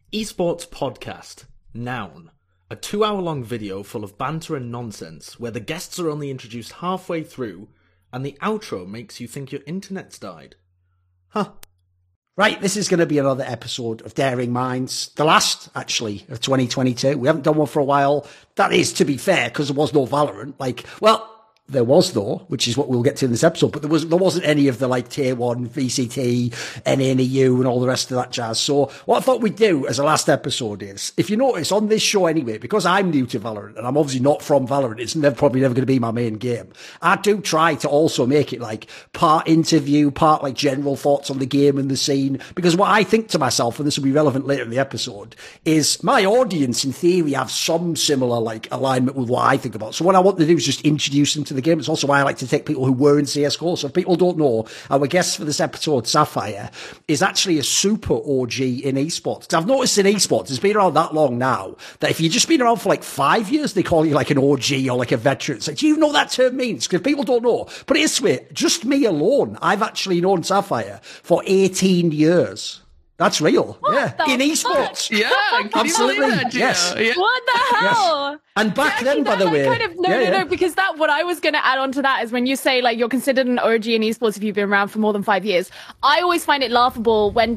Esports Podcast, Noun. A 2-hour-long video full of banter and nonsense where the guests are only introduced halfway through and the outro makes you think your internet's died. Huh. Right, this is going to be another episode of Daring Minds. The last, actually, of 2022. We haven't done one for a while. That is, to be fair, because there was no Valorant. There was though, which is what we'll get to in this episode, but there wasn't any of the tier 1, VCT, NANEU and all the rest of that jazz. So what I thought we'd do as a last episode is, if you notice on this show anyway, because I'm new to Valorant and I'm obviously not from Valorant, it's probably never going to be my main game. I do try to also make it part interview, part general thoughts on the game and the scene, because what I think to myself, and this will be relevant later in the episode, is my audience in theory have some similar alignment with what I think about. So what I want to do is just introduce them to the game. It's also why I like to take people who were in CSGO. So if people don't know, our guest for this episode, Sapphire, is actually a super OG in esports. Because I've noticed in esports, it's been around that long now, that if you've just been around for 5 years, they call you an OG or a veteran. It's do you know what that term means? Because people don't know. But it's just me alone, I've actually known Sapphire for 18 years. That's real. What in esports. Fuck? Yeah, absolutely. That, yes. Yeah. What the hell? Yes. And back then, by the way, no, because what I was going to add on to that is when you say you're considered an OG in esports if you've been around for more than 5 years. I always find it laughable when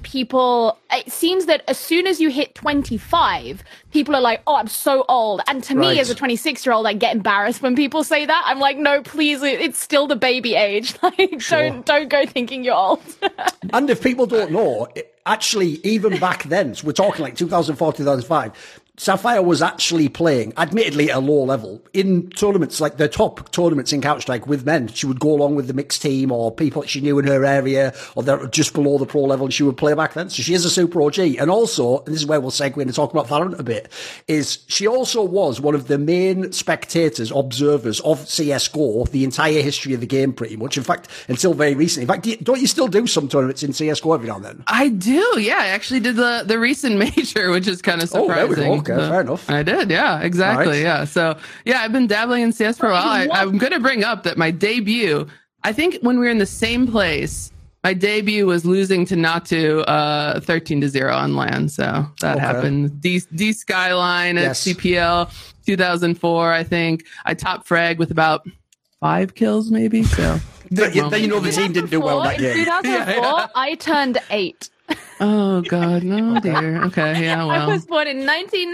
it seems that as soon as you hit 25, people are like, oh, I'm so old. And to me, as a 26-year-old, I get embarrassed when people say that. I'm like, no, please, it's still the baby age. Don't go thinking you're old. And if people don't know, actually, even back then, so we're talking 2004, 2005, Sapphire was actually playing, admittedly at a low level, in tournaments, the top tournaments in Counter-Strike with men. She would go along with the mixed team or people that she knew in her area or they're just below the pro level, and she would play back then. So she is a super OG. And also, and this is where we'll segue into talking about Valorant a bit, is she also was one of the main spectators, observers of CSGO, the entire history of the game pretty much. In fact, until very recently. In fact, don't you still do some tournaments in CSGO every now and then? I do, yeah. I actually did the recent major, which is kind of surprising. Oh, there we go. Okay, fair enough. I did, yeah, exactly, right. Yeah. So, yeah, I've been dabbling in CS for a while. I'm going to bring up that my debut, I think when we were in the same place, my debut was losing to Natu 13-0 on LAN. So that happened. D Skyline at CPL 2004, I think. I top frag with about 5 kills, maybe. So then you know the team didn't do well that game. In 2004, I turned 8. Oh, God, no, dear. Okay, yeah, well. I was born in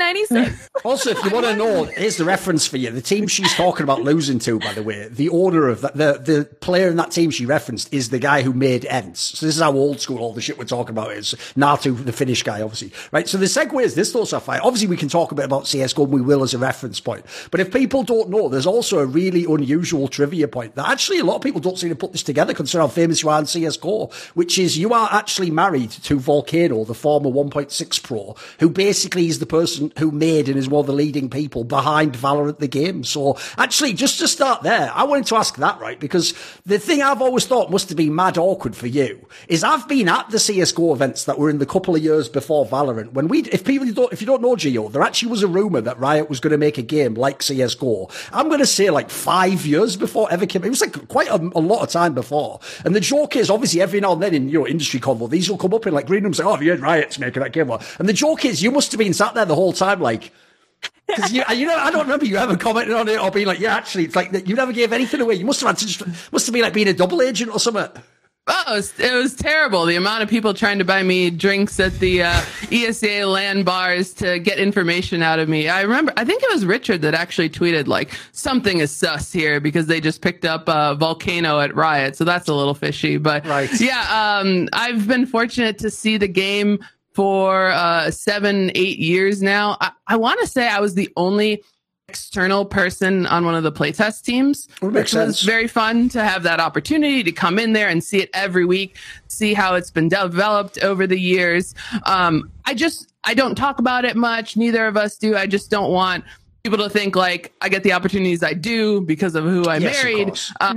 1996. Also, if you want to know, here's the reference for you. The team she's talking about losing to, by the way, the owner of the player in that team she referenced is the guy who made Ents. So this is how old school all the shit we're talking about is. Natu, the Finnish guy, obviously. Right, so the segue is this, though, Sapphire. Obviously, we can talk a bit about CSGO, and we will as a reference point. But if people don't know, there's also a really unusual trivia point that actually a lot of people don't seem to put this together, considering how famous you are in CSGO, which is you are actually married to Volcano, the former 1.6 pro, who basically is the person who made and is one of the leading people behind Valorant the game. So actually, just to start there, I wanted to ask that, right? Because the thing I've always thought must have been mad awkward for you is I've been at the CSGO events that were in the couple of years before Valorant. If you don't know Gio, there actually was a rumor that Riot was going to make a game like CSGO. I'm going to say 5 years before ever came. It was quite a lot of time before. And the joke is obviously every now and then in industry convo, these will come up in green rooms oh, have you heard Riot's making that game? And the joke is you must have been sat there the whole time because I don't remember you ever commenting on it or being yeah, actually, it's you never gave anything away. You must have been being a double agent or something. Oh, it was terrible. The amount of people trying to buy me drinks at the ESA LAN bars to get information out of me. I think it was Richard that actually tweeted something is sus here because they just picked up Volcano at Riot. So that's a little fishy. But yeah, I've been fortunate to see the game for 7-8 years now. I want to say I was the only external person on one of the playtest teams, which was very fun to have that opportunity to come in there and see it every week, see how it's been developed over the years. I don't talk about it much. Neither of us do. I just don't want people to think I get the opportunities I do because of who I married.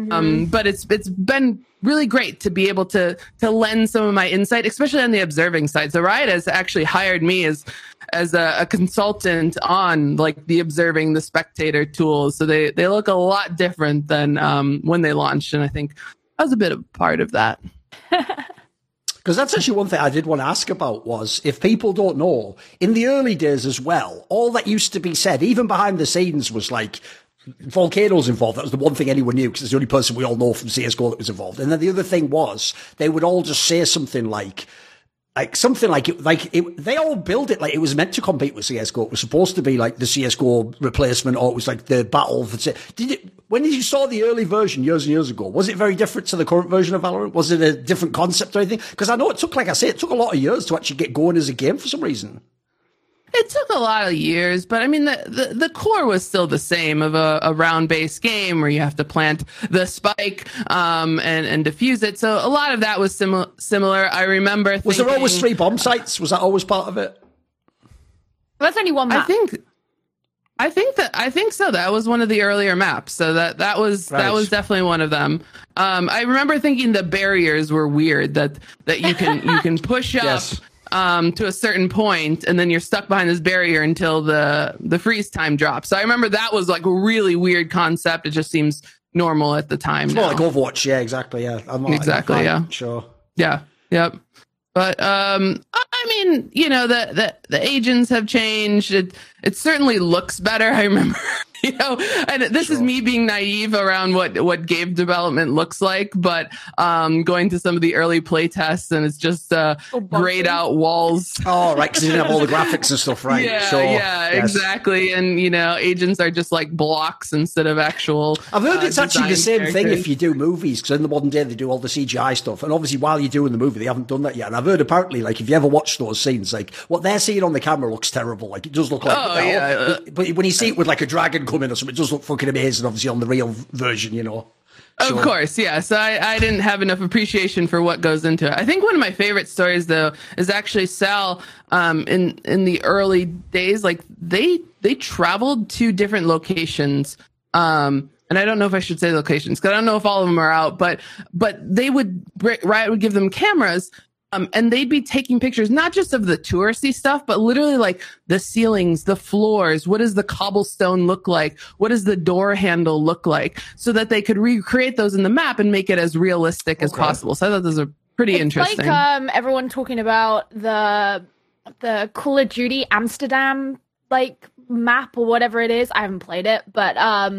But it's been really great to be able to lend some of my insight, especially on the observing side. So Riot has actually hired me as a consultant on the observing, the spectator tools. So they look a lot different than when they launched. And I think I was a bit of part of that. Because that's actually one thing I did want to ask about was, if people don't know, in the early days as well, all that used to be said, even behind the scenes, was like, Volcano's involved. That was the one thing anyone knew, because it's the only person we all know from CSGO that was involved. And then the other thing was, they would all just say something like they all build it like it was meant to compete with CSGO. It was supposed to be like the CSGO replacement, or it was like the battle. When you saw the early version years and years ago, was it very different to the current version of Valorant? Was it a different concept or anything? Because I know it took, like I say, it took a lot of years to actually get going as a game for some reason. It took a lot of years, but I mean, the core was still the same of a round-based game where you have to plant the spike and defuse it. So a lot of that was similar. I remember thinking, was there always 3 bomb sites? Was that always part of it? Well, that's only one map. I think so. That was one of the earlier maps. So that was definitely one of them. I remember thinking the barriers were weird, that you can push up. Yes. To a certain point, and then you're stuck behind this barrier until the freeze time drops. So I remember that was like a really weird concept. It just seems normal at the time. It's more like Overwatch, yeah, exactly, yeah. Exactly, yeah. Sure. Yeah, yep. But I mean, you know, the agents have changed. It certainly looks better. I remember, you know, and this is me being naive around what game development looks like, but going to some of the early play tests, and it's just grayed out walls. Oh, right, because you didn't have all the graphics and stuff, right? Yeah, sure. Yeah, yes. Exactly. And, you know, agents are just like blocks instead of actual. I've heard it's actually the same characters. thing if you do movies, because in the modern day they do all the CGI stuff, and obviously while you're doing the movie they haven't done that yet. And I've heard apparently, like, if you ever watch those scenes, like what they're seeing on the camera looks terrible. Like, it does look like but when you see it with like a dragon coming or something, it does look fucking amazing, obviously, on the real version, you know. Of course, yeah. So I didn't have enough appreciation for what goes into it. I think one of my favorite stories, though, is actually Sal. In the early days, like they traveled to different locations. And I don't know if I should say locations, because I don't know if all of them are out. But Riot would give them cameras. And they'd be taking pictures, not just of the touristy stuff, but literally like the ceilings, the floors. What does the cobblestone look like? What does the door handle look like? So that they could recreate those in the map and make it as realistic as possible. So I thought those are pretty interesting. Like everyone talking about the Call of Duty Amsterdam like map or whatever it is. I haven't played it, but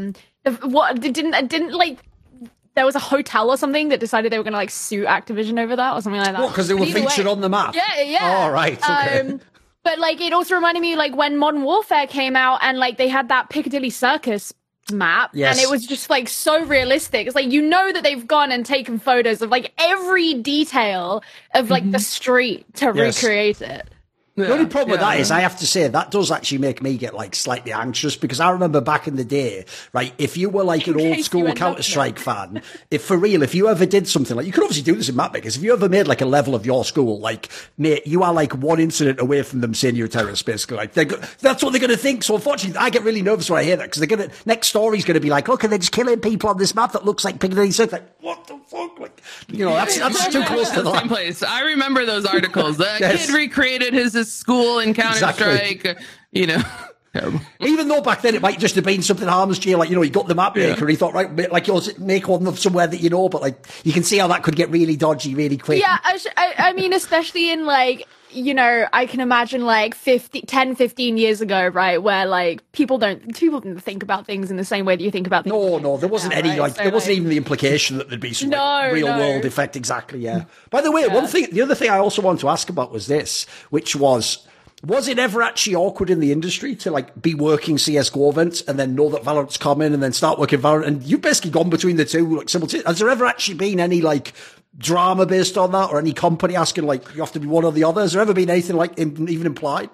didn't like. There was a hotel or something that decided they were going to like sue Activision over that or something like that. What, because they were featured on the map? Yeah. Oh, right. Okay. But like, it also reminded me like when Modern Warfare came out and like they had that Piccadilly Circus map, and it was just like so realistic. It's like, you know that they've gone and taken photos of like every detail of like the street to recreate it. The only problem with that is, I have to say, that does actually make me get like slightly anxious, because I remember back in the day, right, if you were like an old school Counter-Strike fan, if you ever did something like, you could obviously do this in Mapmakers, if you ever made like a level of your school, like, mate, you are like one incident away from them saying you're a terrorist, basically. Like, that's what they're going to think. So unfortunately, I get really nervous when I hear that, because next story's going to be like, look, and they're just killing people on this map that looks like Piccadilly Circus. Like, what the fuck? Like, you know, that's too close to the same place. I remember those articles. The kid recreated his school in Counter-Strike. Exactly. You know, terrible. Even though back then it might just have been something harmless to you, like, you know, he got the map maker and he thought, right, like, you'll make one of somewhere that you know, but like, you can see how that could get really dodgy really quick. Yeah, I mean, especially in like, you know, I can imagine like 10, 15 years ago, right, where like people didn't think about things in the same way that you think about things. No, there wasn't any, right? There wasn't even the implication that there'd be some real world effect. Exactly, yeah. By the way, the other thing I also wanted to ask about was this, which was it ever actually awkward in the industry to like be working CSGO events and then know that Valorant's coming and then start working Valorant? And you've basically gone between the two like simultaneously. Has there ever actually been any like drama based on that, or any company asking like you have to be one or the other? Has there ever been anything like even implied?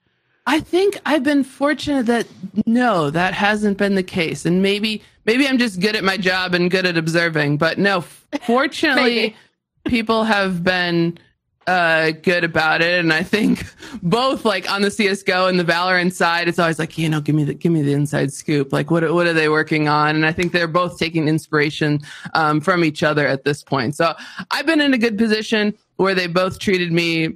I think I've been fortunate that no, that hasn't been the case. And maybe I'm just good at my job and good at observing, but no, fortunately people have been good about it. And I think both like on the CSGO and the Valorant side, it's always like, you know, give me the inside scoop. Like what are they working on? And I think they're both taking inspiration from each other at this point. So I've been in a good position where they both treated me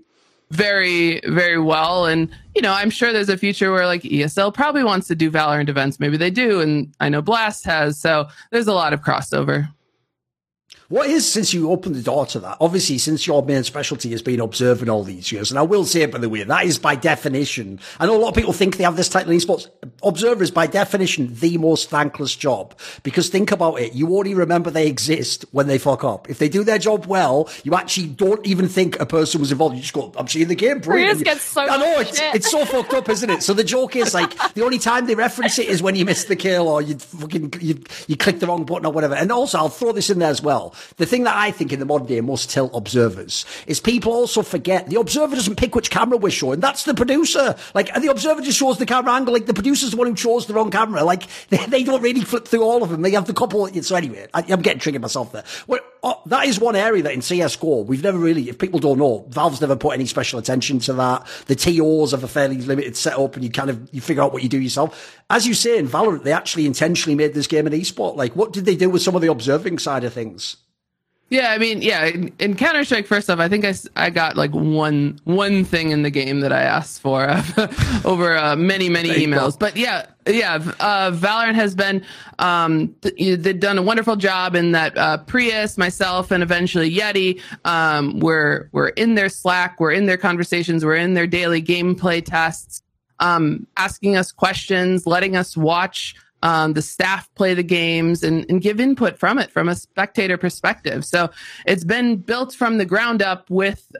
very, very well. And, you know, I'm sure there's a future where like ESL probably wants to do Valorant events. Maybe they do. And I know Blast has. So there's a lot of crossover. What is, since you opened the door to that, obviously, since your main specialty has been observing all these years, and I will say, by the way, that is by definition, I know a lot of people think they have this title in esports. Observer is by definition the most thankless job, because think about it, you only remember they exist when they fuck up. If they do their job well, you actually don't even think a person was involved. You just go, I'm seeing the game, brilliant. Gets so I know, much shit. it's so fucked up, isn't it? So the joke is, like, the only time they reference it is when you miss the kill or you click the wrong button or whatever. And also, I'll throw this in there as well. The thing that I think in the modern day must tilt observers is people also forget the observer doesn't pick which camera we're showing. That's the producer. Like, and the observer just shows the camera angle. Like, the producer's the one who chose the wrong camera. Like, they don't really flip through all of them. They have the couple. So anyway, I'm getting triggered myself there. Well, that is one area that in CSGO, we've never really, if people don't know, Valve's never put any special attention to that. The TOs have a fairly limited setup and you figure out what you do yourself. As you say, in Valorant, they actually intentionally made this game an esport. Like, what did they do with some of the observing side of things? Yeah, I mean, yeah, in Counter-Strike, first off, I think I got like one thing in the game that I asked for over many emails. But yeah, Valorant has been, they've done a wonderful job in that Prius, myself, and eventually Yeti, we're in their Slack, we're in their conversations, we're in their daily gameplay tests, asking us questions, letting us watch the staff play the games and give input from it from a spectator perspective. So it's been built from the ground up with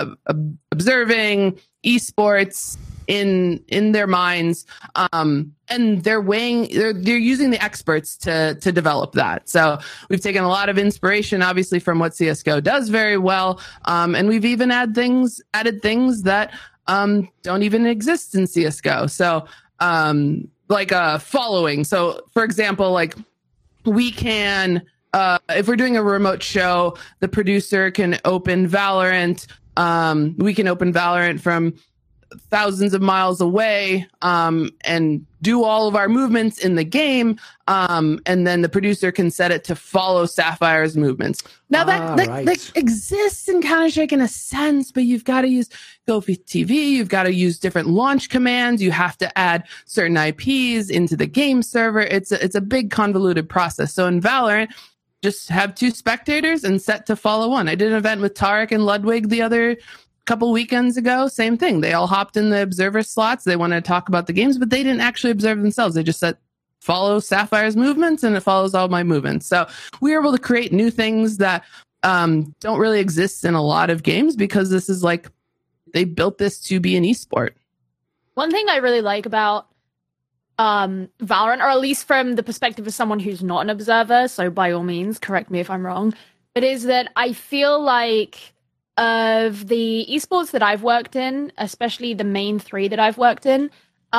observing esports in their minds, and they're using the experts to develop that. So we've taken a lot of inspiration, obviously, from what CS:GO does very well, and we've even added things that don't even exist in CS:GO. So like following. So for example, like we can, if we're doing a remote show, the producer can open Valorant. We can open Valorant from thousands of miles away, and do all of our movements in the game. And then the producer can set it to follow Sapphire's movements. Now that exists in Counter-Strike in a sense, but you've got to use GoTV, you've got to use different launch commands, you have to add certain IPs into the game server. It's a big convoluted process. So in Valorant, just have two spectators and set to follow one. I did an event with Tarek and Ludwig the other couple weekends ago. Same thing. They all hopped in the observer slots. They wanted to talk about the games, but they didn't actually observe themselves. They just said, follow Sapphire's movements, and it follows all my movements. So we were able to create new things that don't really exist in a lot of games, because this is like, they built this to be an esport. One thing I really like about Valorant, or at least from the perspective of someone who's not an observer, so by all means, correct me if I'm wrong, it is that I feel like of the esports that I've worked in, especially the main three that I've worked in,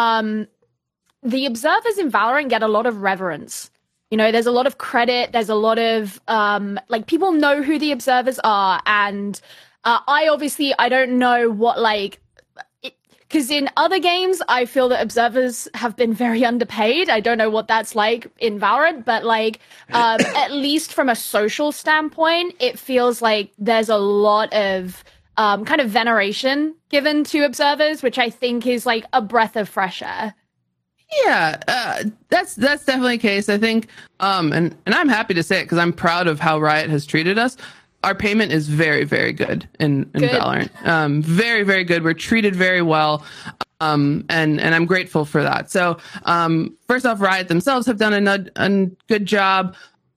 the observers in Valorant get a lot of reverence. You know, there's a lot of credit. There's a lot of, like, people know who the observers are. And I don't know what, like, because in other games, I feel that observers have been very underpaid. I don't know what that's like in Valorant, but like, at least from a social standpoint, it feels like there's a lot of kind of veneration given to observers, which I think is like a breath of fresh air. Yeah, that's definitely the case. I think, and I'm happy to say it because I'm proud of how Riot has treated us. Our payment is very, very good in Valorant. Very, very good. We're treated very well. And I'm grateful for that. So, first off, Riot themselves have done a good job.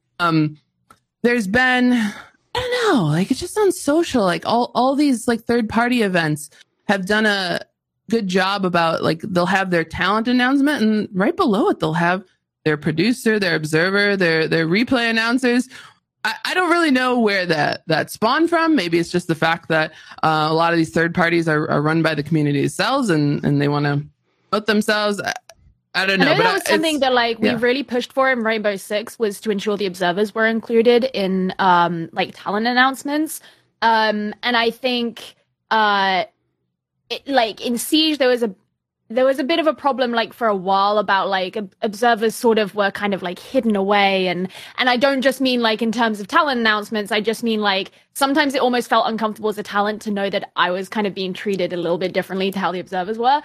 There's been, I don't know, like, it's just on social, like all these like third party events have done a good job about, like, they'll have their talent announcement, and right below it, they'll have their producer, their observer, their replay announcers. I don't really know where that spawned from. Maybe it's just the fact that a lot of these third parties are run by the community themselves, and they want to promote themselves. I don't know. I know that was something that we really pushed for in Rainbow Six, was to ensure the observers were included in like talent announcements. And I think like in Siege there was a bit of a problem, like, for a while about, like, observers sort of were kind of, like, hidden away. And I don't just mean, like, in terms of talent announcements. I just mean, like, sometimes it almost felt uncomfortable as a talent to know that I was kind of being treated a little bit differently to how the observers were.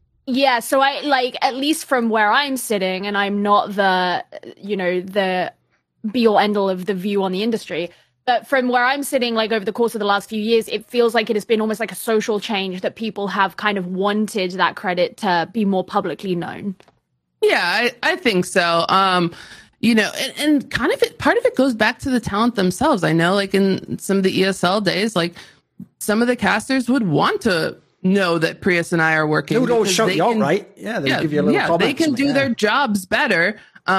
Yeah, so I, like, at least from where I'm sitting, and I'm not the be all end all of the view on the industry. But from where I'm sitting, like over the course of the last few years, it feels like it has been almost like a social change that people have kind of wanted that credit to be more publicly known. Yeah, I think so. You know, and kind of part of it goes back to the talent themselves. I know, like in some of the ESL days, like some of the casters would want to know that Prius and I are working. They would always shout you out, right? Yeah, they give you a little comment. They can do their jobs better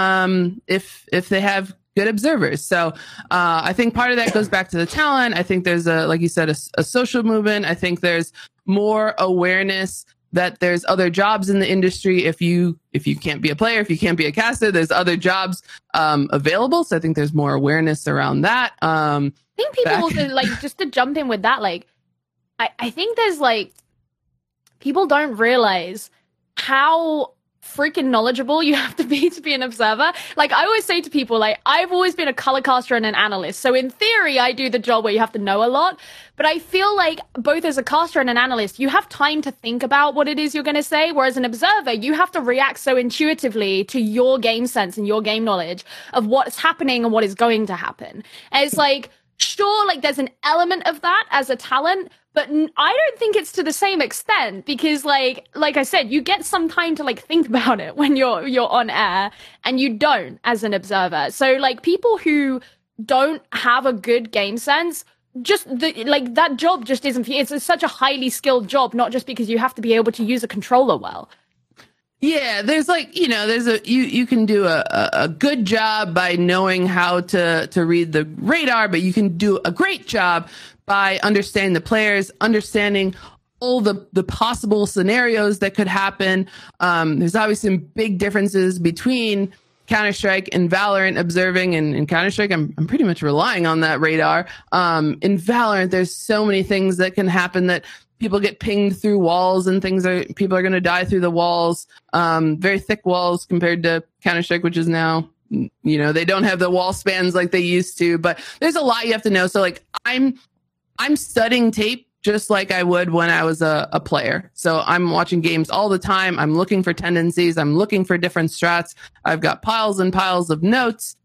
if they have good observers. So I think part of that goes back to the talent. I think there's like you said, a social movement. I think there's more awareness that there's other jobs in the industry. If you can't be a player, if you can't be a caster, there's other jobs available. So I think there's more awareness around that. I think people also, like, just to jump in with that, like, I think there's, like, people don't realize how freaking knowledgeable you have to be an observer. Like, I always say to people, like, I've always been a color caster and an analyst. So in theory, I do the job where you have to know a lot. But I feel like both as a caster and an analyst, you have time to think about what it is you're going to say. Whereas an observer, you have to react so intuitively to your game sense and your game knowledge of what's happening and what is going to happen. And it's like, sure, like there's an element of that as a talent, but I don't think it's to the same extent because like I said, you get some time to like think about it when you're on air and you don't as an observer. So like people who don't have a good game sense, just that job just isn't, it's such a highly skilled job, not just because you have to be able to use a controller well. Yeah, there's like, you know, you can do a good job by knowing how to read the radar, but you can do a great job by understanding the players, understanding all the possible scenarios that could happen. There's obviously some big differences between Counter-Strike and Valorant observing, and in Counter-Strike, I'm pretty much relying on that radar. In Valorant, there's so many things that can happen that people get pinged through walls and people are going to die through the walls. Very thick walls compared to Counter-Strike, which is now, you know, they don't have the wall spans like they used to, but there's a lot you have to know. So like I'm studying tape just like I would when I was a player. So I'm watching games all the time. I'm looking for tendencies. I'm looking for different strats. I've got piles and piles of notes,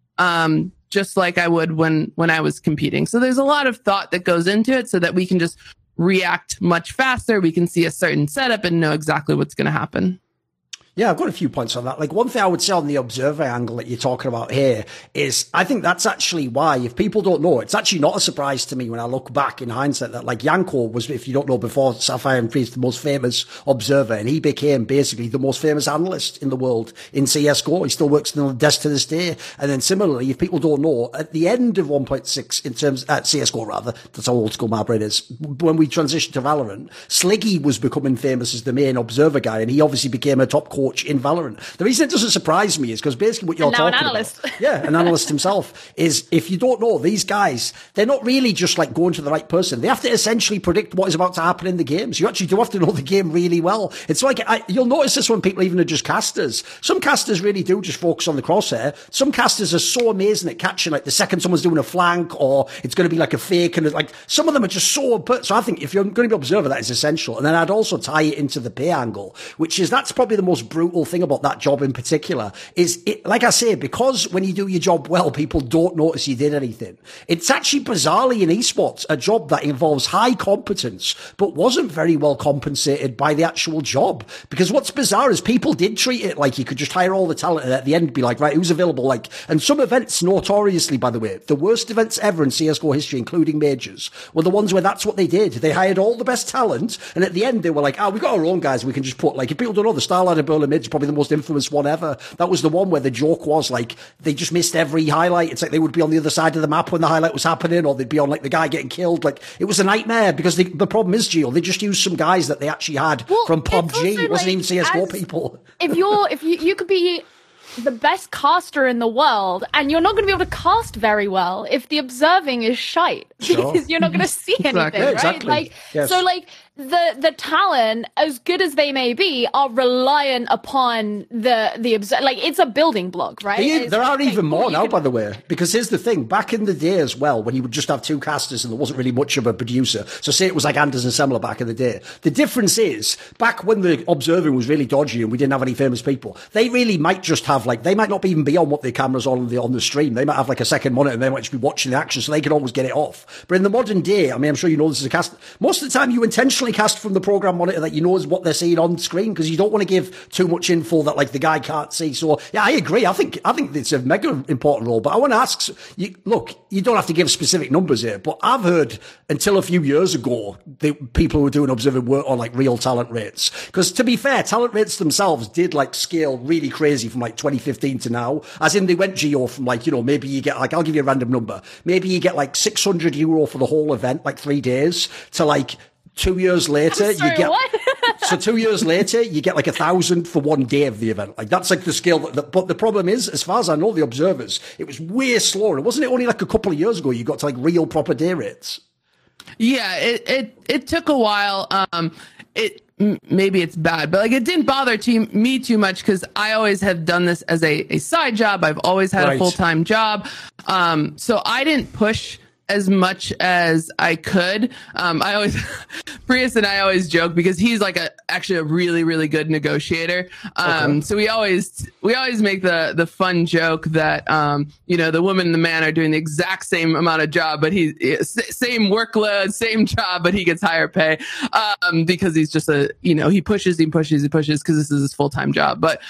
just like I would when I was competing. So there's a lot of thought that goes into it so that we can just react much faster. We can see a certain setup and know exactly what's going to happen. Yeah, I've got a few points on that. Like one thing I would say on the observer angle that you're talking about here is I think that's actually why, if people don't know, it's actually not a surprise to me when I look back in hindsight that like Yanko was, if you don't know, before Sapphire and Priest, the most famous observer, and he became basically the most famous analyst in the world in CSGO. He still works on the desk to this day. And then similarly, if people don't know, at the end of 1.6 in terms at CSGO rather, that's how old school my brain is, when we transitioned to Valorant, Sliggy was becoming famous as the main observer guy, and he obviously became a top coach in Valorant. The reason it doesn't surprise me is because basically what you're talking about, an analyst himself, is if you don't know, these guys, they're not really just like going to the right person. They have to essentially predict what is about to happen in the games. You actually do have to know the game really well. It's like, you'll notice this when people even are just casters. Some casters really do just focus on the crosshair. Some casters are so amazing at catching like the second someone's doing a flank or it's going to be like a fake, and like some of them are just so, so I think if you're going to be observer, that is essential. And then I'd also tie it into the pay angle, which is, that's probably the most brutal thing about that job in particular, is it, like I say, because when you do your job well, people don't notice you did anything. It's actually bizarrely in esports a job that involves high competence but wasn't very well compensated by the actual job, because what's bizarre is people did treat it like you could just hire all the talent and at the end be like, right, who's available? Like, and some events, notoriously by the way, the worst events ever in CSGO history, including majors, were the ones where that's what they did. They hired all the best talent and at the end they were like, we've got our own guys we can just put, like, if people don't know, the Starlight Berlin Mid's probably the most infamous one ever. That was the one where the joke was like they just missed every highlight. It's like they would be on the other side of the map when the highlight was happening, or they'd be on like the guy getting killed. Like, it was a nightmare because the problem is, Gio, they just used some guys that they actually had from PUBG. It wasn't even CSGO people. If you could be the best caster in the world and you're not going to be able to cast very well if the observing is shite, because you're not going to see anything, right? Exactly. Like, yes. So like the talent, as good as they may be, are reliant upon the like, it's a building block, right? There are even more now, by the way, because here's the thing. Back in the day as well, when you would just have two casters and there wasn't really much of a producer, so say it was like Anders and Semler back in the day, the difference is, back when the observing was really dodgy and we didn't have any famous people, they really might just have, like, they might not even be on what the camera's on the stream. They might have like a second monitor and they might just be watching the action, so they can always get it off. But in the modern day, I mean, I'm sure you know this is a cast, most of the time you intentionally cast from the program monitor that you know is what they're seeing on screen, because you don't want to give too much info that, like, the guy can't see. So yeah, I agree. I think it's a mega important role. But I want to ask you, look, you don't have to give specific numbers here, but I've heard until a few years ago the people who were doing observing work on like real talent rates, because to be fair, talent rates themselves did like scale really crazy from like 2015 to now, as in they went geo from, like, you know, maybe you get, like, I'll give you a random number, maybe you get like €600 for the whole event, like 3 days, to like 2 years later, you get what? So 2 years later, you get like 1,000 for 1 day of the event. Like, that's like the scale. But the problem is, as far as I know, the observers, it was way slower. Wasn't it only like a couple of years ago you got to like real proper day rates? Yeah, it took a while. Maybe it's bad, but like, it didn't bother me too much because I always have done this as a side job. I've always had a full-time job. So I didn't push as much as I could. I always, Prius and I always joke because he's like actually a really, really good negotiator. So we always make the fun joke that, you know, the woman and the man are doing the exact same amount of job, but same workload, same job, but he gets higher pay, because he's just he pushes because this is his full-time job. But,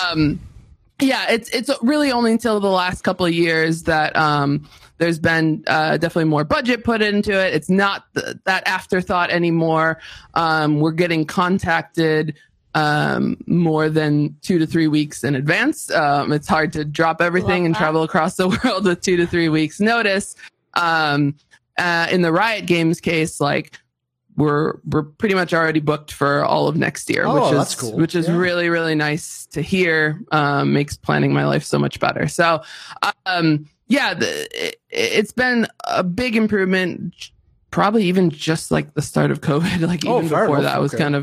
yeah, it's really only until the last couple of years that, there's been definitely more budget put into it. It's not that afterthought anymore. We're getting contacted more than 2 to 3 weeks in advance. It's hard to drop everything and travel across the world with 2 to 3 weeks notice. In the Riot Games case, like, we're pretty much already booked for all of next year, that's cool. Which is really, really nice to hear. Makes planning my life so much better. So, yeah, it's been a big improvement, probably even just like the start of COVID, like even before that was kind of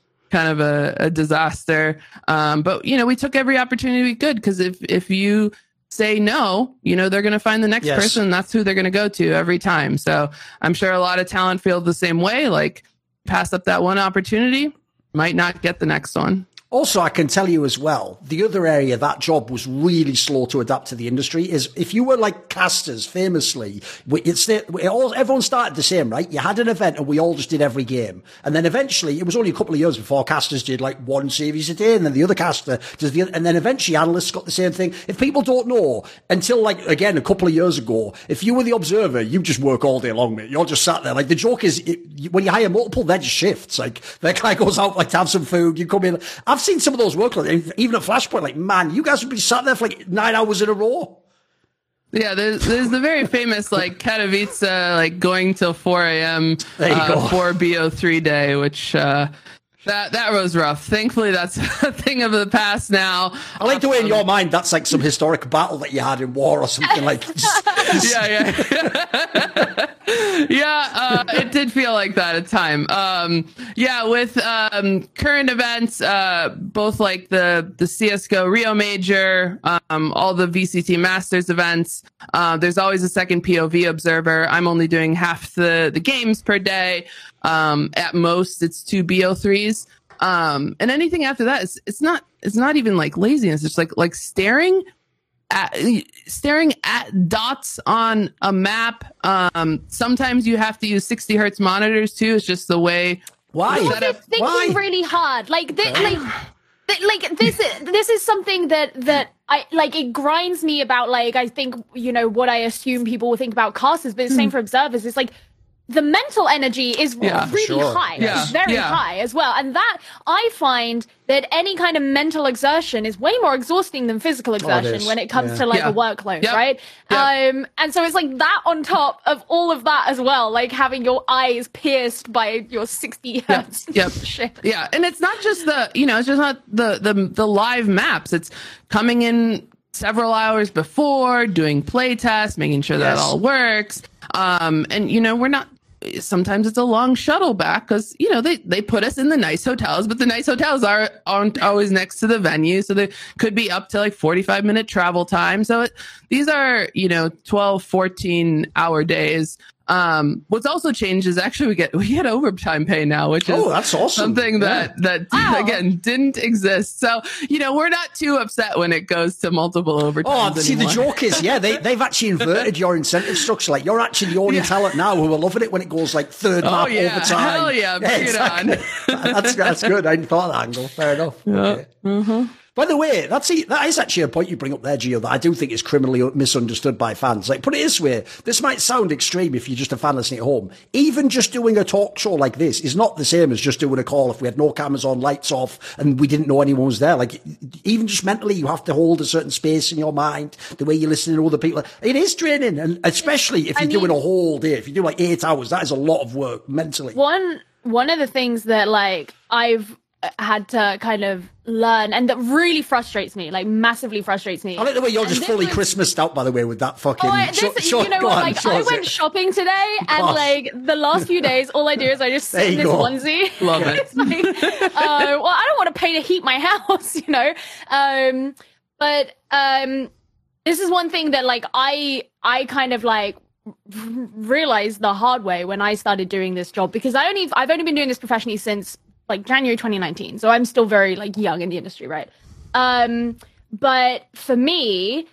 a disaster. But, you know, we took every opportunity we could, because if you say no, you know, they're going to find the next person. That's who they're going to go to every time. So I'm sure a lot of talent feel the same way, like, pass up that one opportunity, might not get the next one. Also, I can tell you as well, the other area that job was really slow to adapt to the industry is if you were like casters, famously, everyone started the same, right? You had an event and we all just did every game. And then eventually, it was only a couple of years before casters did like one series a day, and then the other caster does the other, and then eventually analysts got the same thing. If people don't know, until like, again, a couple of years ago, if you were the observer, you just work all day long, mate. You're just sat there. Like, the joke is, when you hire multiple, they're just shifts. Like, that guy goes out like to have some food, you come in. I've seen some of those workloads, even at Flashpoint, like, man, you guys would be sat there for like 9 hours in a row. Yeah, there's the very famous, like, Katowice, like, going till 4 a.m. For BO3 day, which that was rough. Thankfully, that's a thing of the past now. I like the way in your mind that's like some historic battle that you had in war or something like. Yeah, it did feel like that at time. Yeah, with current events, both like the CS:GO Rio Major, all the VCT Masters events, there's always a second POV observer. I'm only doing half the games per day. At most, it's 2 BO3s. And anything after that, it's not even like laziness. It's like staring at dots on a map. Sometimes you have to use 60 hertz monitors too. It's just the way. Why? Because it's thinking really hard. Like this is something that I like. It grinds me about, like, I think, you know, what I assume people will think about casters, but it's the same for observers. It's like, the mental energy is really high. Yeah. It's very high as well. And that, I find that any kind of mental exertion is way more exhausting than physical exertion when it comes to like a workload, right? And so it's like that on top of all of that as well, like having your eyes pierced by your 60 hertz shit. Yeah, and it's not just it's just not the live maps. It's coming in several hours before, doing play tests, making sure that all works. And, you know, we're not sometimes it's a long shuttle back because, you know, they put us in the nice hotels, but the nice hotels aren't always next to the venue. So there could be up to like 45-minute travel time. So these are, you know, 12, 14-hour days. What's also changed is actually we get overtime pay now, which is that's awesome. Something that again didn't exist. So, you know, we're not too upset when it goes to multiple overtimes. See, the joke is, they've actually inverted your incentive structure. Like, you're actually the only talent now who are loving it when it goes like third map overtime. Hell yeah, bring it on. That's good. I hadn't thought of that angle. Fair enough. Yeah. Okay. Mm-hmm. By the way, that is actually a point you bring up there, Gio, that I do think is criminally misunderstood by fans. Like, put it this way, this might sound extreme if you're just a fan listening at home. Even just doing a talk show like this is not the same as just doing a call if we had no cameras on, lights off, and we didn't know anyone was there. Like, even just mentally, you have to hold a certain space in your mind, the way you're listening to other people. It is draining, and especially if you're doing a whole day. If you do like 8 hours, that is a lot of work mentally. One of the things that, like, I've had to kind of learn, and that really frustrates me, like massively frustrates me. I like the way you're just fully Christmased out, by the way, with that fucking. You know what? Like, I went shopping today, and like the last few days, all I do is I just sit in this onesie. Love it. It's like, well, I don't want to pay to heat my house, you know. But this is one thing that like I kind of like realized the hard way when I started doing this job, because I've only been doing this professionally since like January 2019. So I'm still very like young in the industry, right? But for me,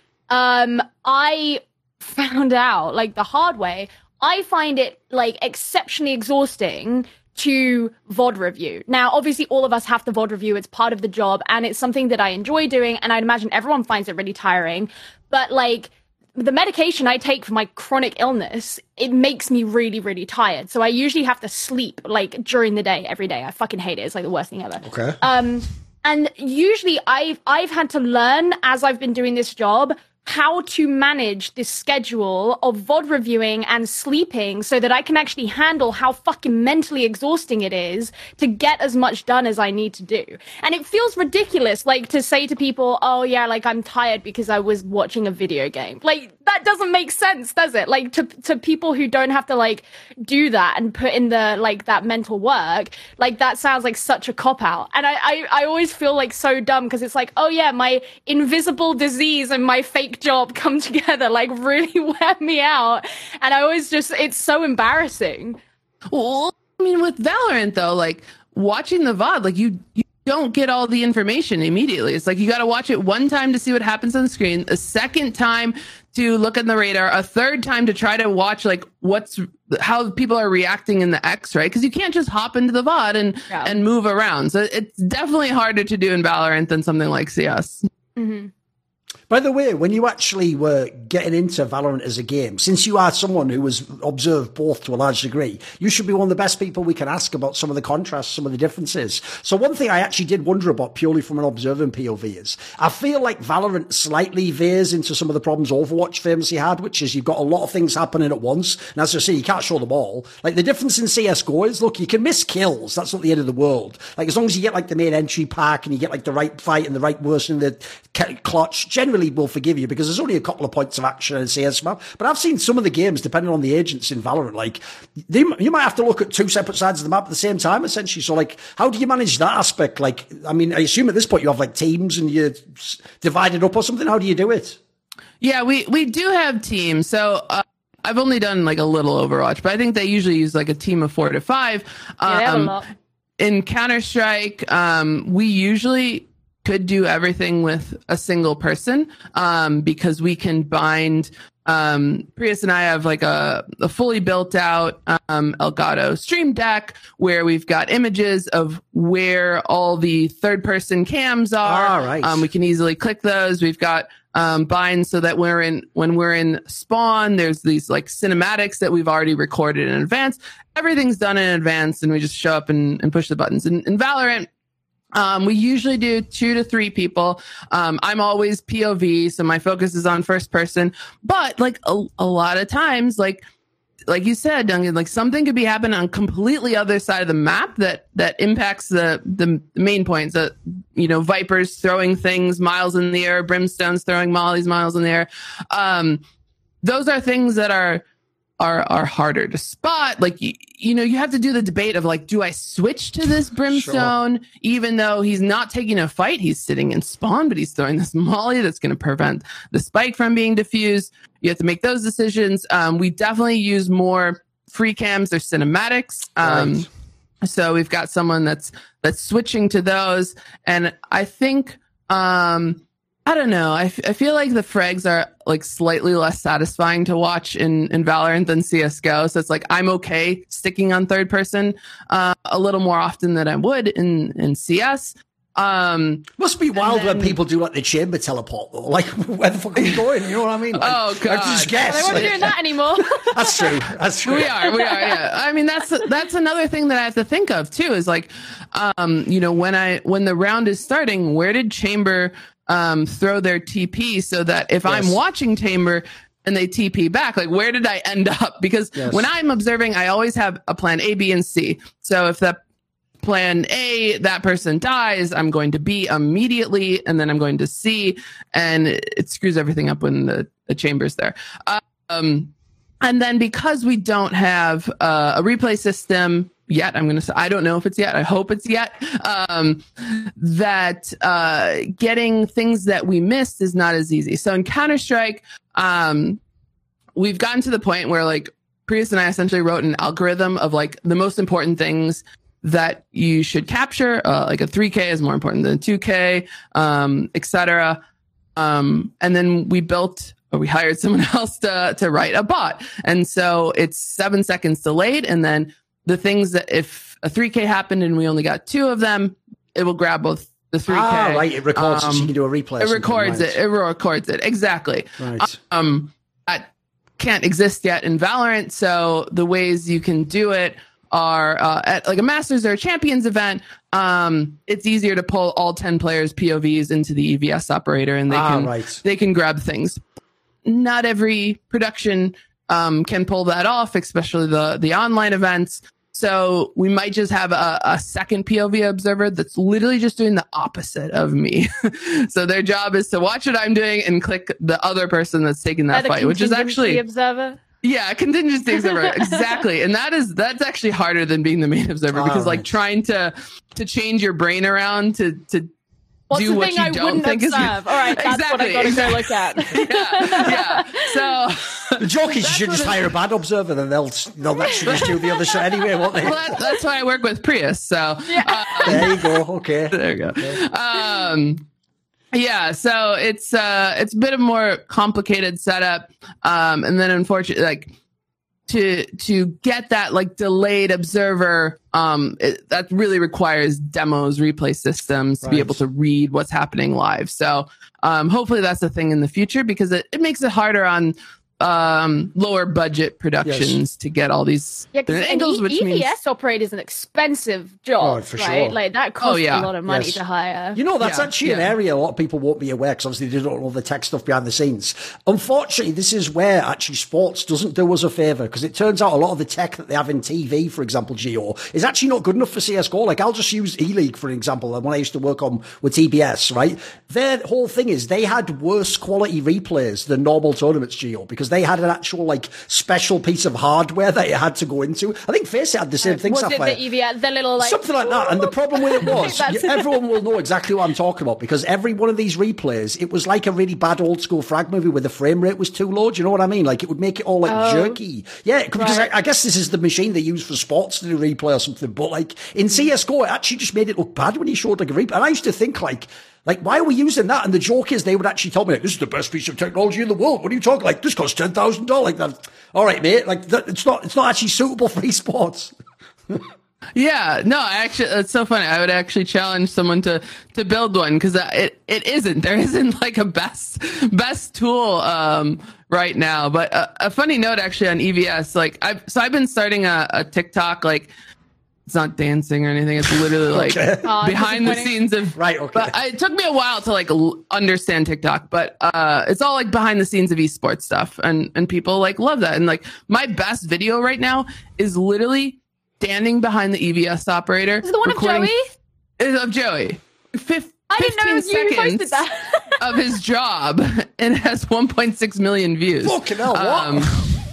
I found out like the hard way, I find it like exceptionally exhausting to VOD review. Now, obviously all of us have to VOD review. It's part of the job and it's something that I enjoy doing. And I'd imagine everyone finds it really tiring, but like, the medication I take for my chronic illness, it makes me really, really tired. So I usually have to sleep like during the day, every day. I fucking hate it. It's like the worst thing ever. Okay. And usually I've had to learn as I've been doing this job how to manage this schedule of VOD reviewing and sleeping so that I can actually handle how fucking mentally exhausting it is to get as much done as I need to do. And it feels ridiculous, like, to say to people, oh yeah, like, I'm tired because I was watching a video game. Like, that doesn't make sense, does it? Like, to people who don't have to, like, do that and put in the, like, that mental work, like, that sounds like such a cop-out. And I always feel, like, so dumb because it's like, oh yeah, my invisible disease and my fake job come together, like, really wear me out. And I always just, it's so embarrassing. Well, I mean, with Valorant though, like, watching the VOD, like, you don't get all the information immediately. It's like you got to watch it one time to see what happens on the screen, a second time to look at the radar, a third time to try to watch like how people are reacting in the X, right? Because you can't just hop into the VOD and move around. So it's definitely harder to do in Valorant than something like CS. Mm-hmm. By the way, when you actually were getting into Valorant as a game, since you are someone who has observed both to a large degree, you should be one of the best people we can ask about some of the contrasts, some of the differences. So one thing I actually did wonder about purely from an observing POV is I feel like Valorant slightly veers into some of the problems Overwatch famously had, which is you've got a lot of things happening at once. And as I say, you can't show them all. Like the difference in CSGO is, look, you can miss kills. That's not the end of the world. Like as long as you get like the main entry pack and you get like the right fight and the right version of the clutch, generally will forgive you because there's only a couple of points of action in a CS map. But I've seen some of the games, depending on the agents in Valorant, like you might have to look at two separate sides of the map at the same time, essentially. So like, how do you manage that aspect? Like, I mean, I assume at this point you have like teams and you're divided up or something. How do you do it? Yeah, we do have teams. So I've only done like a little Overwatch, but I think they usually use like a team of 4 to 5. They have a lot. In Counter-Strike, we usually could do everything with a single person because we can bind. Prius and I have like a fully built out Elgato Stream Deck where we've got images of where all the third person cams are. Right. We can easily click those. We've got binds so that when we're in spawn, there's these like cinematics that we've already recorded in advance. Everything's done in advance and we just show up and push the buttons. In Valorant, we usually do 2 to 3 people. I'm always POV, so my focus is on first person. But like a lot of times, like you said, Duncan, like something could be happening on completely other side of the map that impacts the main points. Vipers throwing things miles in the air, Brimstone's throwing mollies miles in the air. Those are things that are are harder to spot. Like, you know, you have to do the debate of like, do I switch to this Brimstone, even though he's not taking a fight? He's sitting in spawn, but he's throwing this molly that's going to prevent the spike from being diffused. You have to make those decisions. We definitely use more free cams or cinematics. So we've got someone that's switching to those. And I think, I don't know. I feel like the frags are like slightly less satisfying to watch in Valorant than CSGO. So it's like, I'm okay sticking on third person a little more often than I would in CS. Must be wild when people do like the chamber teleport though. Like, where the fuck are you going? You know what I mean? Like, oh god, I just guess. They won't be doing that anymore. That's true. We are. Yeah. I mean, that's another thing that I have to think of too. Is like, you know, when the round is starting, where did chamber throw their TP so that if I'm watching chamber and they TP back, like where did I end up? Because when I'm observing, I always have a plan A, B, and C. So if the plan A, that person dies, I'm going to B immediately, and then I'm going to C, and it screws everything up when the chamber's there. And then because we don't have a replay system yet, I'm going to say, I don't know if it's yet, I hope it's yet, that getting things that we missed is not as easy. So in Counter-Strike, we've gotten to the point where like Prius and I essentially wrote an algorithm of like the most important things that you should capture, like a 3K is more important than 2K, etc. And then we hired someone else to write a bot. And so it's 7 seconds delayed. And then the things that if a 3K happened and we only got 2 of them, it will grab both the 3K. Ah, right. It records it so you can do a replay. It records it. It records it. Exactly. Right. That can't exist yet in Valorant. So the ways you can do it are at like a Masters or a Champions event. It's easier to pull all 10 players' POVs into the EVS operator, and they can grab things. Not every production can pull that off, especially the online events. So we might just have a second POV observer that's literally just doing the opposite of me. So their job is to watch what I'm doing and click the other person that's taking that fight, which is actually observer. Yeah, contingency observer. Exactly. And that's actually harder than being the main observer, because like trying to change your brain around to do what you don't think is observe? All right, that's what I gotta go look at. yeah. So the joke is you should just hire a bad observer, then they'll actually just do the other shit anyway, won't they? Well, that's why I work with Prius. So there you go. Okay. There you go. Yeah, so it's a bit of more complicated setup, and then unfortunately, like to get that like delayed observer, that really requires demos, replay systems to be able to read what's happening live. So hopefully that's a thing in the future, because it makes it harder on lower budget productions to get all these angles, which means EVS operator is an expensive job, for right? Sure. Like that costs a lot of money to hire. You know, that's actually an area a lot of people won't be aware, because obviously they don't know the tech stuff behind the scenes. Unfortunately, this is where actually sports doesn't do us a favour, because it turns out a lot of the tech that they have in TV, for example, Geo, is actually not good enough for CSGO. Like, I'll just use E-League, for example, when I used to work on with TBS, right? Their whole thing is they had worse quality replays than normal tournaments, Geo, because they had an actual like special piece of hardware that it had to go into. I think Faceit had the same thing. Was Sapphire. it the EVS, the little like something like that? And the problem with it was everyone will know exactly what I'm talking about, because every one of these replays, it was like a really bad old school frag movie where the frame rate was too low. Do you know what I mean? Like it would make it all like jerky. Yeah, because I guess this is the machine they use for sports to do replay or something. But like in CSGO, it actually just made it look bad when you showed like a replay. And I used to think like, why are we using that? And the joke is they would actually tell me, like, this is the best piece of technology in the world. What are you talking? Like, this costs $10,000. Like that. All right, mate. Like it's not actually suitable for esports. Yeah, no, it's so funny. I would actually challenge someone to build one, because it isn't. There isn't like a best tool right now. But a funny note actually on EVS, like I've been starting a TikTok, like it's not dancing or anything. It's literally like behind the scenes of But it took me a while to like understand TikTok, but it's all like behind the scenes of esports stuff, and people like love that. And like my best video right now is literally standing behind the EVS operator. Is it the one of Joey? Is of Joey. 15 seconds of his job, and it has 1.6 million views. Fucking hell, what?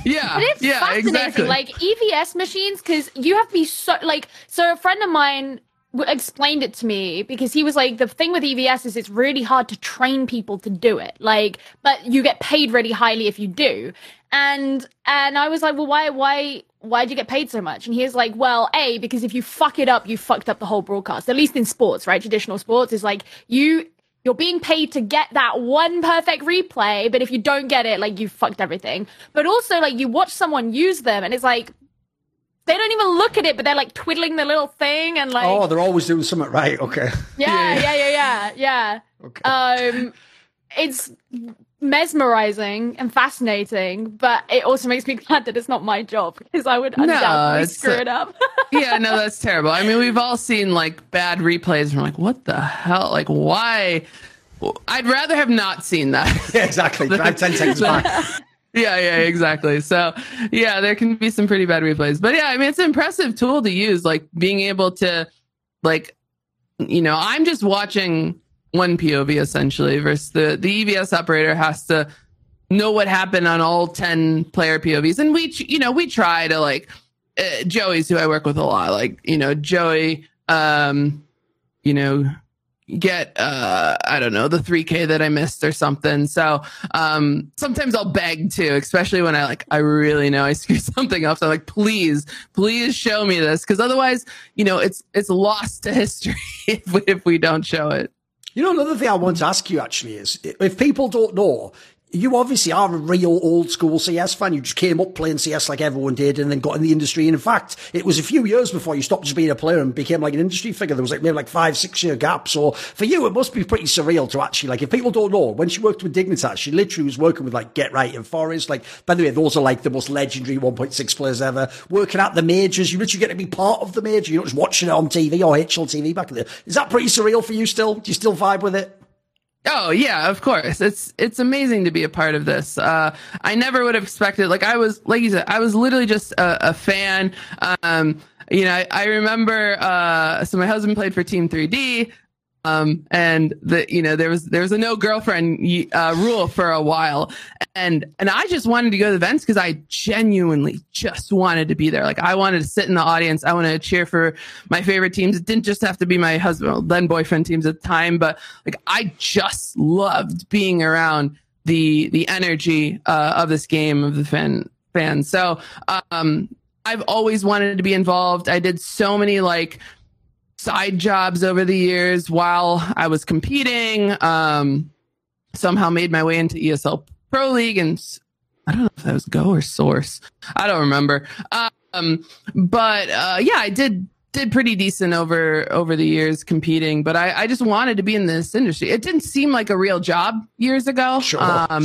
Yeah, But it's yeah, fascinating, exactly. like EVS machines, because you have to be so a friend of mine explained it to me because he was like, the thing with EVS is it's really hard to train people to do it, like, but you get paid really highly if you do. And I was like, well, why'd you get paid so much? And he was like, well, because if you fuck it up, you fucked up the whole broadcast. At least in sports, right? Traditional sports is like you're being paid to get that one perfect replay, but if you don't get it, like, you fucked everything. But also, like, you watch someone use them, and it's like, they don't even look at it, but they're, like, twiddling the little thing, and, like... Oh, they're always doing something right, okay. Yeah. Okay. It's mesmerizing and fascinating, but it also makes me glad that it's not my job, because I would undoubtedly screw it up. Yeah, no, that's terrible. I mean, we've all seen like bad replays and we're like, what the hell? Like, why? I'd rather have not seen that. Yeah, exactly. Drive 10 seconds back. Yeah, exactly. So, yeah, there can be some pretty bad replays. But yeah, I mean, it's an impressive tool to use, like being able to, like, you know, I'm just watching one POV essentially versus the EVS operator has to know what happened on all 10 player POVs. And we try to, like, Joey's who I work with a lot, like, you know, Joey, get I don't know, the 3K that I missed or something. So sometimes I'll beg too, especially when I really know I screwed something up. So I'm like, please show me this, because otherwise, you know, it's lost to history if we don't show it. You know, another thing I want to ask you actually is, if people don't know, you obviously are a real old school CS fan. You just came up playing CS like everyone did and then got in the industry. And in fact, it was a few years before you stopped just being a player and became like an industry figure. There was like maybe like 5-6 year gap. So for you, it must be pretty surreal to actually, like, if people don't know, when she worked with Dignitas, she literally was working with like Get Right and Forest. Like, by the way, those are like the most legendary 1.6 players ever. Working at the majors, you literally get to be part of the major. You're not just watching it on TV or HLTV back there. Is that pretty surreal for you still? Do you still vibe with it? Oh yeah, of course. It's amazing to be a part of this. I never would have expected, like, I was, like you said, I was literally just a fan. You know, I remember, so my husband played for Team 3D. And there was a no girlfriend rule for a while, and I just wanted to go to the events because I genuinely just wanted to be there. Like, I wanted to sit in the audience. I wanted to cheer for my favorite teams. It didn't just have to be my husband, then boyfriend teams at the time, but like, I just loved being around the energy of this game, of the fans. So I've always wanted to be involved. I did so many like side jobs over the years while I was competing. Somehow made my way into ESL Pro League, and I don't know if that was Go or Source. I don't remember. But yeah, I did pretty decent over the years competing, but I just wanted to be in this industry. It didn't seem like a real job years ago. Sure.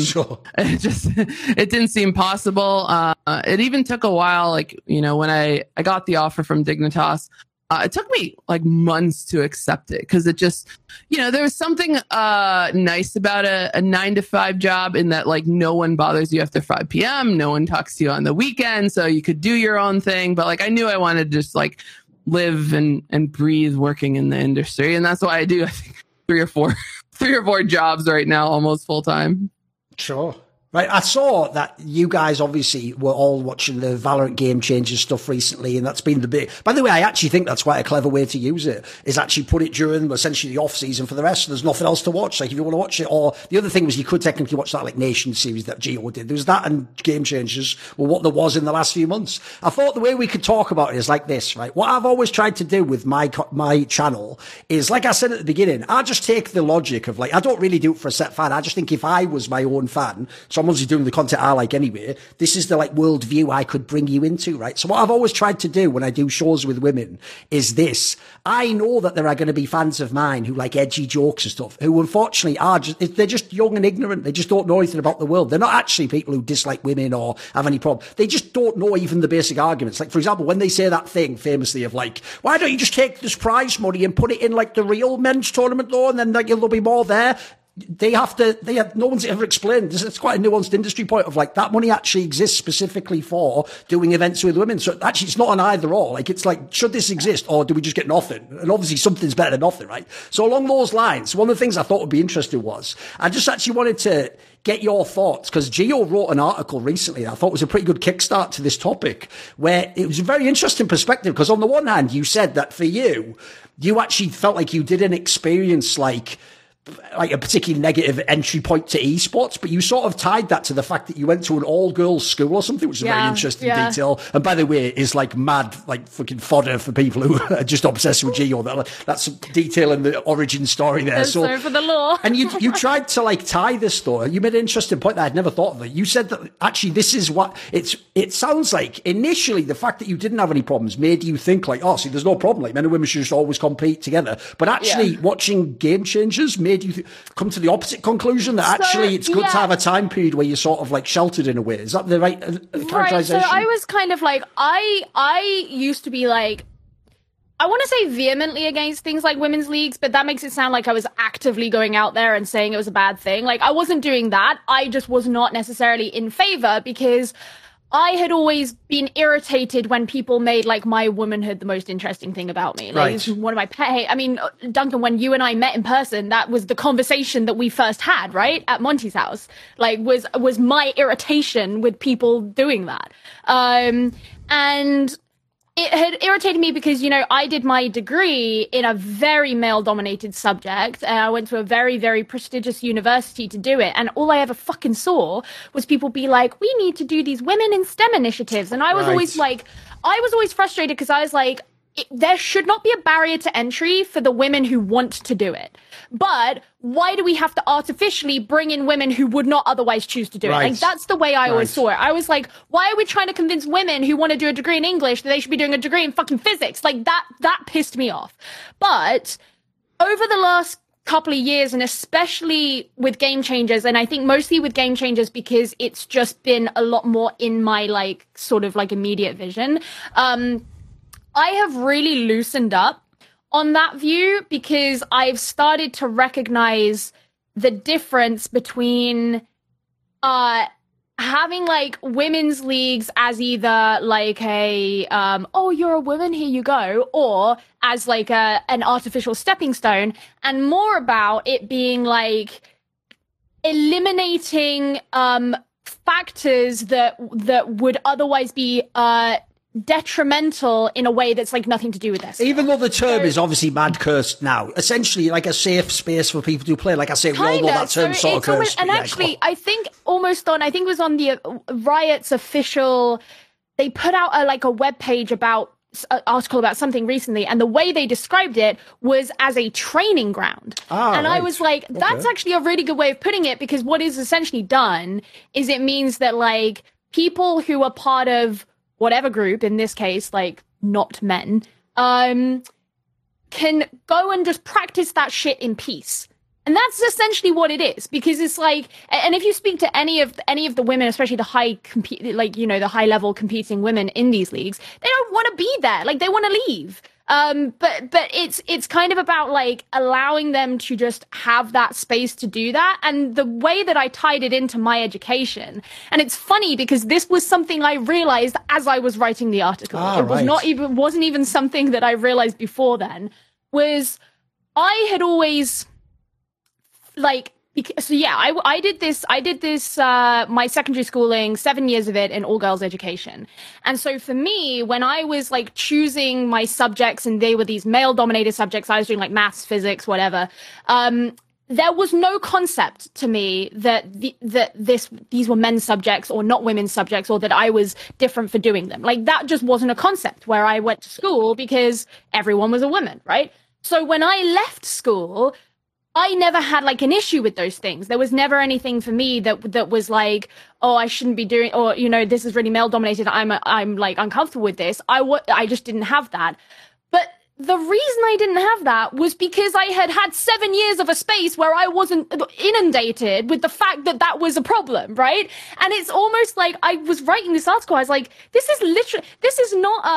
It didn't seem possible. It even took a while, like, you know, when I got the offer from Dignitas, it took me like months to accept it, because it just, you know, there was something nice about a 9-to-5 job in that, like, no one bothers you after 5 p.m. No one talks to you on the weekend, so you could do your own thing. But like, I knew I wanted to just like live and breathe working in the industry, and that's why I do, I think, three or four jobs right now, almost full time. Sure. Right, I saw that you guys obviously were all watching the Valorant Game Changers stuff recently, and that's been the big... By the way, I actually think that's quite a clever way to use it, is actually put it during essentially the off-season for the rest, so there's nothing else to watch. Like, if you want to watch it, or the other thing was you could technically watch that, like, Nation series that Geo did. There was that, and Game Changers were what there was in the last few months. I thought the way we could talk about it is like this, right? What I've always tried to do with my channel is, like I said at the beginning, I just take the logic of, like, I don't really do it for a set fan. I just think if I was my own fan, so I'm obviously doing the content I like anyway, this is the like world view I could bring you into, right? So what I've always tried to do when I do shows with women is this. I know that there are going to be fans of mine who like edgy jokes and stuff, who unfortunately are they're just young and ignorant. They just don't know anything about the world. They're not actually people who dislike women or have any problem. They just don't know even the basic arguments. Like, for example, when they say that thing famously of like, why don't you just take this prize money and put it in like the real men's tournament though, and then like, there'll be more there. No one's ever explained. It's quite a nuanced industry point of like, that money actually exists specifically for doing events with women. So actually it's not an either or. Like, it's like, should this exist or do we just get nothing? And obviously something's better than nothing, right? So along those lines, one of the things I thought would be interesting was, I just actually wanted to get your thoughts, because Gio wrote an article recently that I thought was a pretty good kickstart to this topic, where it was a very interesting perspective, because on the one hand, you said that for you, you actually felt like you didn't experience like a particularly negative entry point to esports, but you sort of tied that to the fact that you went to an all-girls school or something, which is a very interesting detail. And by the way, is like mad, like fucking fodder for people who are just obsessed with Gio. That's some detail in the origin story there. So for the law. And you tried to like tie this though. You made an interesting point that I'd never thought of. It. You said that actually this is what it sounds like. Initially, the fact that you didn't have any problems made you think like, oh, see, there's no problem. Like men and women should just always compete together. But actually, watching Game Changers made you come to the opposite conclusion that actually it's good to have a time period where you're sort of like sheltered in a way. Is that the right characterization? Right. So I was kind of like, I used to be like, I want to say vehemently against things like women's leagues, but that makes it sound like I was actively going out there and saying it was a bad thing. Like I wasn't doing that. I just was not necessarily in favor, because I had always been irritated when people made like my womanhood the most interesting thing about me. Like it's one of my pet. I mean, Duncan, when you and I met in person, that was the conversation that we first had, right? At Monty's house, like was my irritation with people doing that. And it had irritated me because, you know, I did my degree in a very male-dominated subject, and I went to a very, very prestigious university to do it, and all I ever fucking saw was people be like, we need to do these women in STEM initiatives, and I was always like, I was always frustrated because I was like, there should not be a barrier to entry for the women who want to do it. But why do we have to artificially bring in women who would not otherwise choose to do it? Like, that's the way I always saw it. I was like, why are we trying to convince women who want to do a degree in English that they should be doing a degree in fucking physics? Like, that pissed me off. But over the last couple of years, and especially with Game Changers, and I think mostly with Game Changers because it's just been a lot more in my, like, sort of, like, immediate vision, I have really loosened up on that view, because I've started to recognize the difference between having like women's leagues as either like a oh, you're a woman, here you go, or as like an artificial stepping stone, and more about it being like eliminating factors that would otherwise be detrimental in a way that's like nothing to do with this. Even though the term is obviously mad cursed now, essentially like a safe space for people to play. Like I say, we all know that term sort of cursed. And actually, I think it was on the Riot's official, they put out a web page about an article about something recently, and the way they described it was as a training ground. I was like, that's actually a really good way of putting it, because what is essentially done is it means that like people who are part of whatever group, in this case, like not men, can go and just practice that shit in peace. And that's essentially what it is, because it's like, and if you speak to any of the women, especially the the high level competing women in these leagues, they don't want to be there. Like they want to leave. But it's kind of about like allowing them to just have that space to do that. And the way that I tied it into my education, and it's funny because this was something I realized as I was writing the article. Wasn't even something that I realized before then, was I had always like, so yeah, I did this, my secondary schooling, 7 years of it in all girls education. And so for me, when I was like choosing my subjects and they were these male dominated subjects, I was doing like maths, physics, whatever. There was no concept to me that these were men's subjects or not women's subjects, or that I was different for doing them. Like that just wasn't a concept where I went to school, because everyone was a woman, right? So when I left school, I never had like an issue with those things. There was never anything for me that was like, oh, I shouldn't be doing, or, you know, this is really male dominated. I'm like uncomfortable with this. I just didn't have that. But the reason I didn't have that was because I had 7 years of a space where I wasn't inundated with the fact that was a problem, right? And it's almost like I was writing this article. I was like, this is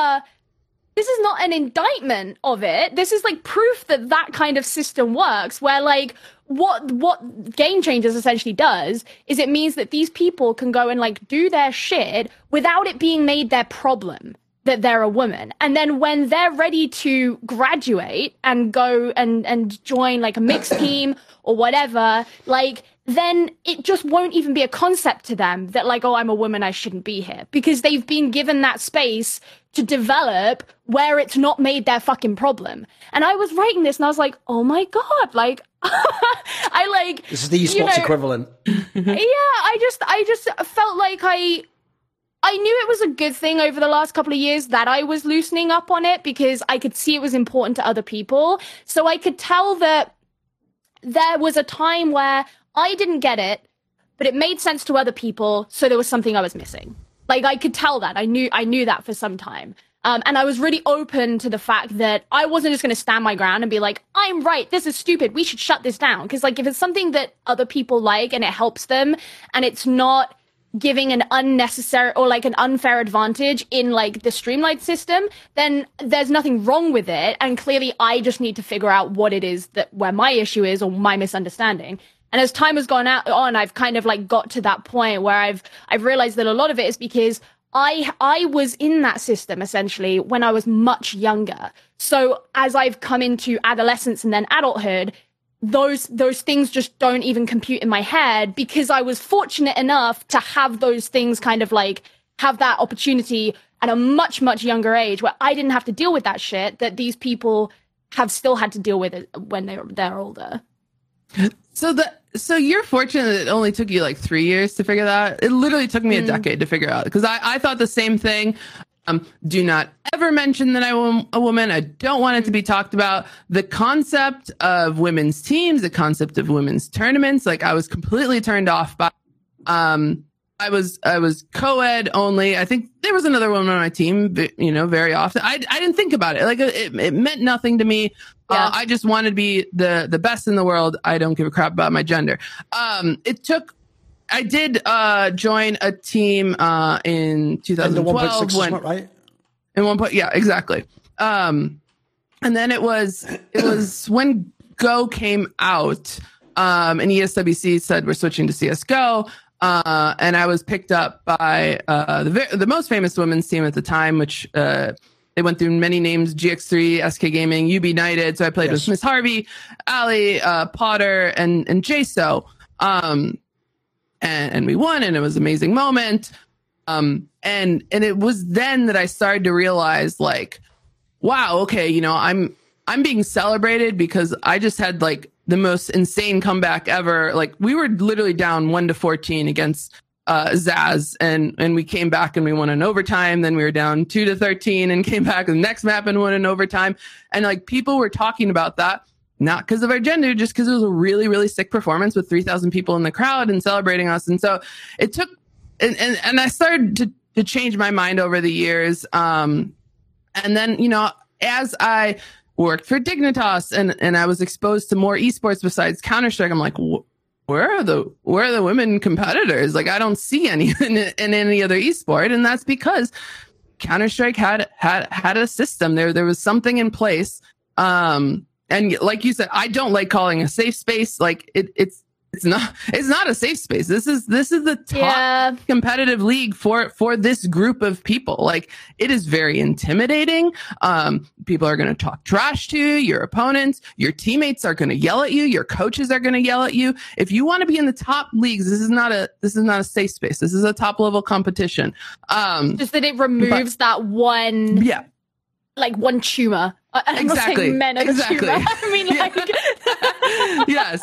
not an indictment of it. This is like proof that kind of system works, where like what Game Changers essentially does is it means that these people can go and like do their shit without it being made their problem that they're a woman. And then when they're ready to graduate and go and join like a mixed team or whatever, like then it just won't even be a concept to them that like, oh, I'm a woman, I shouldn't be here, because they've been given that space to develop where it's not made their fucking problem. And I was writing this and I was like, oh my God, like, I like, this is the esports equivalent. Yeah, I just felt like I knew it was a good thing over the last couple of years that I was loosening up on it, because I could see it was important to other people. So I could tell that there was a time where I didn't get it, but it made sense to other people. So there was something I was missing. Like, I could tell that. I knew that for some time. And I was really open to the fact that I wasn't just going to stand my ground and be like, I'm right, this is stupid, we should shut this down. Because, like, if it's something that other people like and it helps them and it's not giving an unnecessary or, like, an unfair advantage in, like, the Streamlight system, then there's nothing wrong with it. And clearly I just need to figure out what it is where my issue is or my misunderstanding. And as time has gone on, I've kind of, like, got to that point where I've realized that a lot of it is because I was in that system essentially when I was much younger. So as I've come into adolescence and then adulthood, those things just don't even compute in my head, because I was fortunate enough to have those things kind of like have that opportunity at a much, much younger age where I didn't have to deal with that shit that these people have still had to deal with it when they're older. So you're fortunate that it only took you like 3 years to figure that out. It literally took me a decade to figure out, because I thought the same thing. Do not ever mention that I'm a woman. I don't want it to be talked about. The concept of women's teams, the concept of women's tournaments, like I was completely turned off by. I was co-ed only. I think there was another woman on my team, very often. I didn't think about it. Like it meant nothing to me. Yeah. I just wanted to be the best in the world. I don't give a crap about my gender. I did join a team in 2012 right? In 1 yeah, exactly. And then it was when Go came out, and ESWC said we're switching to CS:GO. And I was picked up by the most famous women's team at the time, which they went through many names: GX3, SK Gaming, UB United. So I played with Miss Harvey, Ali, Potter, and JSO. And we won, and it was an amazing moment. And it was then that I started to realize, like, wow, okay, I'm being celebrated because I just had like the most insane comeback ever. Like, we were literally down 1-14 against Zaz, and we came back and we won in overtime. Then we were down 2-13 and came back the next map and won in overtime. And like, people were talking about that, not because of our gender, just because it was a really, really sick performance with 3,000 people in the crowd and celebrating us. And so it took, and I started to change my mind over the years. And then, as I worked for Dignitas and I was exposed to more esports besides Counter-Strike, I'm like, where are the women competitors? Like, I don't see any in any other esport. And that's because Counter-Strike had a system. There was something in place. And like you said, I don't like calling a safe space. Like it's not a safe space. This is the top competitive league for this group of people. Like, it is very intimidating. People are going to talk trash to you, your opponents, your teammates are going to yell at you, your coaches are going to yell at you. If you want to be in the top leagues, this is not a safe space. This is a top level competition. Just that it removes that one. Yeah. Like one tumor. Exactly. Men are exactly. Tumor. I mean, like. Yes.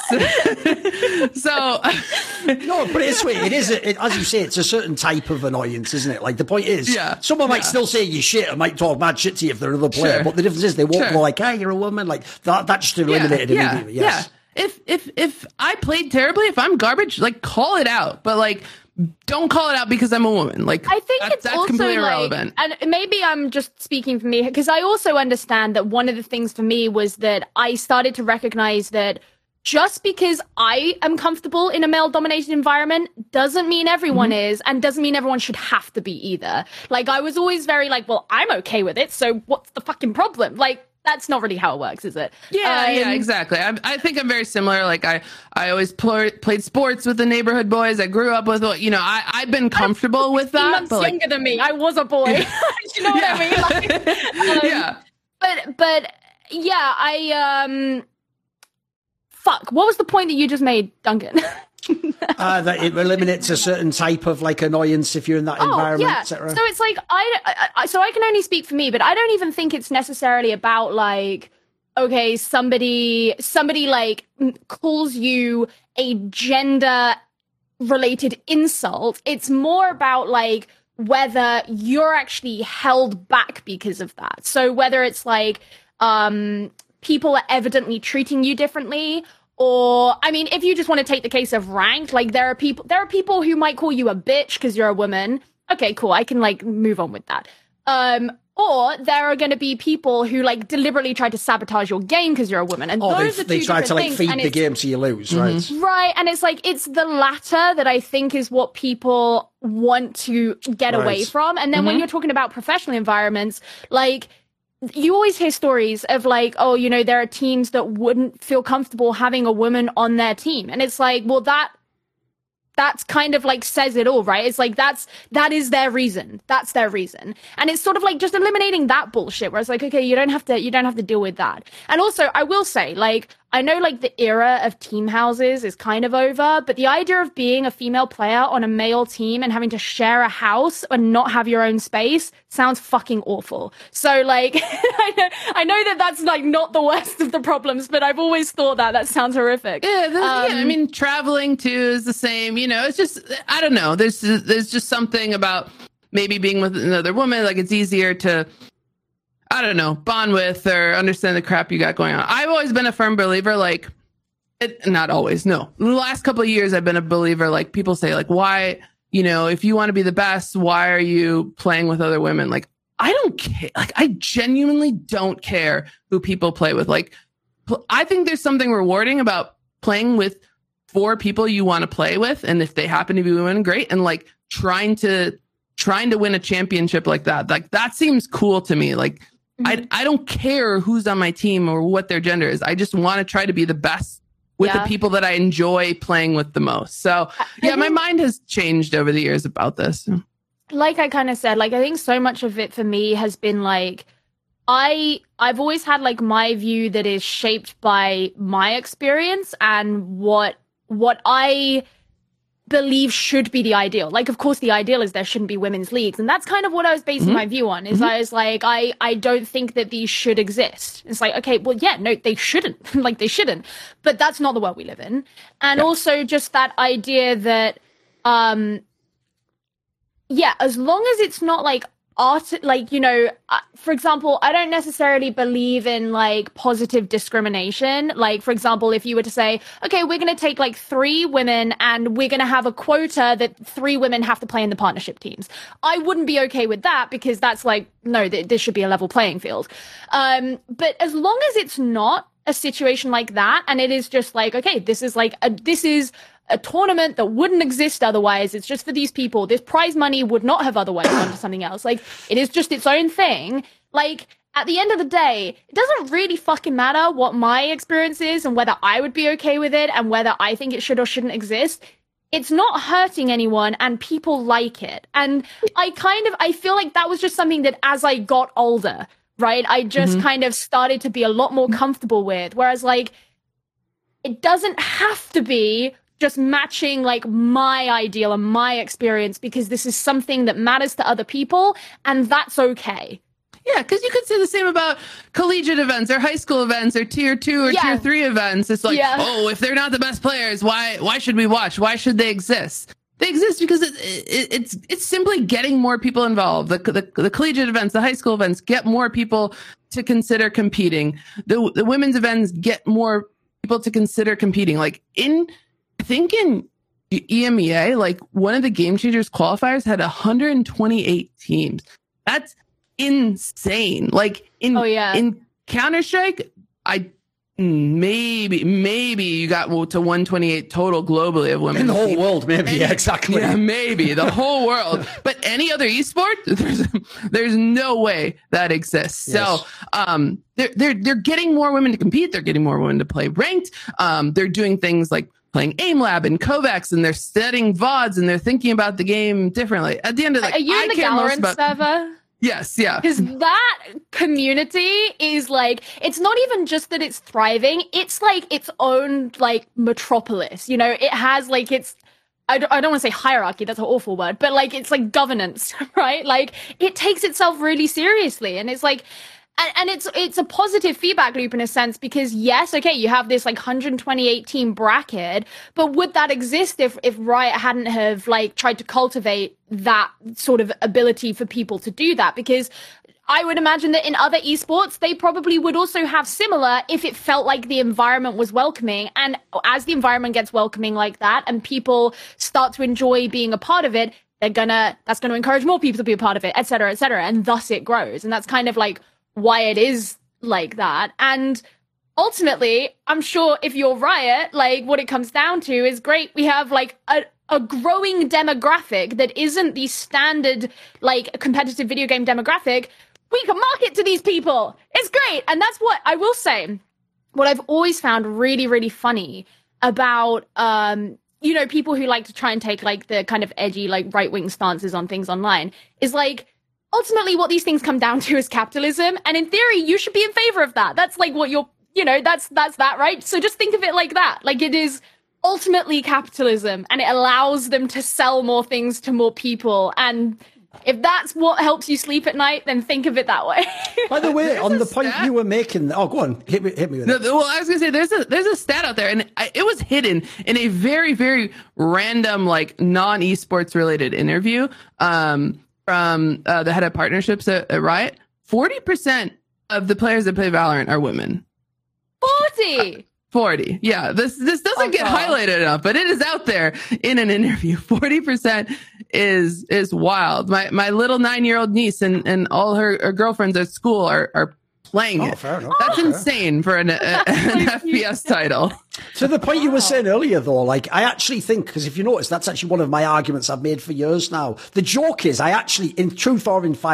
So. No, but it's way. It is, as you say, it's a certain type of annoyance, isn't it? Like, the point is, someone might still say you shit and might talk mad shit to you if they're another player, but the difference is they won't go like, hey, you're a woman. Like, that just eliminated immediately. Yes. Yeah. If I played terribly, if I'm garbage, like, call it out. But, like, don't call it out because I'm a woman. Like, I think that's also completely like, irrelevant. And maybe I'm just speaking for me, because I also understand that one of the things for me was that I started to recognize that just because I am comfortable in a male-dominated environment doesn't mean everyone is, and doesn't mean everyone should have to be either. Like, I was always very like, well, I'm okay with it, so what's the fucking problem? Like, that's not really how it works, is it? Yeah, exactly. I think I'm very similar. Like, I always played sports with the neighborhood boys. I grew up with, I've been comfortable with that. Months younger than me. I was a boy. You know what I mean? Like, yeah. But yeah, fuck. What was the point that you just made, Duncan? That it eliminates a certain type of like annoyance if you're in that environment, etc. So it's like so I can only speak for me, but I don't even think it's necessarily about like, okay, somebody like calls you a gender related insult. It's more about like whether you're actually held back because of that. So whether it's like people are evidently treating you differently. Or, I mean, if you just want to take the case of ranked, like there are people who might call you a bitch because you're a woman. Okay, cool. I can like move on with that. Or there are going to be people who like deliberately try to sabotage your game because you're a woman. And those are two they try to like things. feed the game so you lose, right? Right. And it's like, it's the latter that I think is what people want to get away from. And then when you're talking about professional environments, like, you always hear stories of like, oh, you know, there are teams that wouldn't feel comfortable having a woman on their team. And it's like, well, that's kind of like says it all, right? It's like, that is their reason. That's their reason. And it's sort of like just eliminating that bullshit where it's like, okay, you don't have to deal with that. And also I will say, like, I know like the era of team houses is kind of over, but the idea of being a female player on a male team and having to share a house and not have your own space sounds fucking awful. So like, I know that that's like not the worst of the problems, but I've always thought that sounds horrific. Yeah, I mean, traveling too is the same. You know, it's just, I don't know. There's just something about maybe being with another woman. Like it's easier to, I don't know, bond with or understand the crap you got going on. I've always been a firm believer, like, not always, no. The last couple of years, I've been a believer, like, people say, like, why, you know, if you want to be the best, why are you playing with other women? Like, I don't care. Like, I genuinely don't care who people play with. Like, I think there's something rewarding about playing with 4 people you want to play with. And if they happen to be women, great. And, like, trying to win a championship like that seems cool to me. Like, I don't care who's on my team or what their gender is. I just want to try to be the best with the people that I enjoy playing with the most. So yeah, my mind has changed over the years about this. Like I kind of said, like, I think so much of it for me has been like, I've always had like my view that is shaped by my experience and what I believe should be the ideal. Like, of course, the ideal is there shouldn't be women's leagues. And that's kind of what I was basing my view on, is I was like, I don't think that these should exist. It's like, okay, well, yeah, no, they shouldn't. Like, they shouldn't. But that's not the world we live in. And also just that idea that, as long as it's not like art, like, you know, for example, I don't necessarily believe in like positive discrimination. Like, for example, if you were to say, okay, we're going to take like 3 women and we're going to have a quota that 3 women have to play in the partnership teams, I wouldn't be okay with that, because that's like, no, this should be a level playing field. But as long as it's not a situation like that, and it is just like, okay, this is a tournament that wouldn't exist otherwise. It's just for these people. This prize money would not have otherwise gone to something else. Like, it is just its own thing. Like, at the end of the day, it doesn't really fucking matter what my experience is and whether I would be okay with it and whether I think it should or shouldn't exist. It's not hurting anyone and people like it. And I feel like that was just something that as I got older, right, I just kind of started to be a lot more comfortable with. Whereas, like, it doesn't have to be just matching like my ideal and my experience, because this is something that matters to other people, and that's okay. Yeah, because you could say the same about collegiate events or high school events or tier 2 or tier 3 events. It's like, oh, if they're not the best players, why should we watch? Why should they exist? They exist because it's simply getting more people involved. The collegiate events, the high school events get more people to consider competing. The women's events get more people to consider competing. Like, I think in EMEA, like, one of the Game Changers qualifiers had 128 teams. That's insane. Like, in Counter-Strike, maybe you got to 128 total globally of women. In the whole world, maybe. Yeah, exactly. Yeah, maybe the whole world. But any other esport, there's no way that exists. Yes. So they're getting more women to compete. They're getting more women to play ranked. They're doing things like playing Aim Lab and Kovacs, and they're studying VODs, and they're thinking about the game differently. At the end of the day, are you in the Valorant server? Yes, yeah. Because that community is like, it's not even just that it's thriving, it's like its own like metropolis. You know, it has like its, I don't want to say hierarchy, that's an awful word, but like it's like governance, right? Like it takes itself really seriously. And it's like, and it's a positive feedback loop in a sense, because yes, okay, you have this like 128 team bracket, but would that exist if Riot hadn't have like tried to cultivate that sort of ability for people to do that? Because I would imagine that in other esports, they probably would also have similar if it felt like the environment was welcoming. And as the environment gets welcoming like that and people start to enjoy being a part of it, that's going to encourage more people to be a part of it, et cetera, and thus it grows. And that's kind of like why it is like that. And ultimately, I'm sure if you're Riot, like what it comes down to is great. We have like a growing demographic that isn't the standard like competitive video game demographic. We can market to these people. It's great. And that's what I will say. What I've always found really, really funny about, you know, people who like to try and take like the kind of edgy, like right-wing stances on things online is like, ultimately what these things come down to is capitalism. And in theory, you should be in favor of that. That's like what you're, you know, that's that, right? So just think of it like that. Like it is ultimately capitalism and it allows them to sell more things to more people. And if that's what helps you sleep at night, then think of it that way. By the way, on the point you were making, oh, go on, hit me with it. Well, I was gonna say there's a stat out there, and it was hidden in a very, very random, like non-esports related interview from the head of partnerships at Riot. 40% of the players that play Valorant are women. 40. Yeah, this doesn't get highlighted enough, but it is out there in an interview. 40% is wild. My little 9-year-old niece and all her girlfriends at school are playing it. Fair enough. That's insane for an FPS title. To the point you were saying earlier, though, like, I actually think, because if you notice, that's actually one of my arguments I've made for years now. The joke is, I actually, in truth or in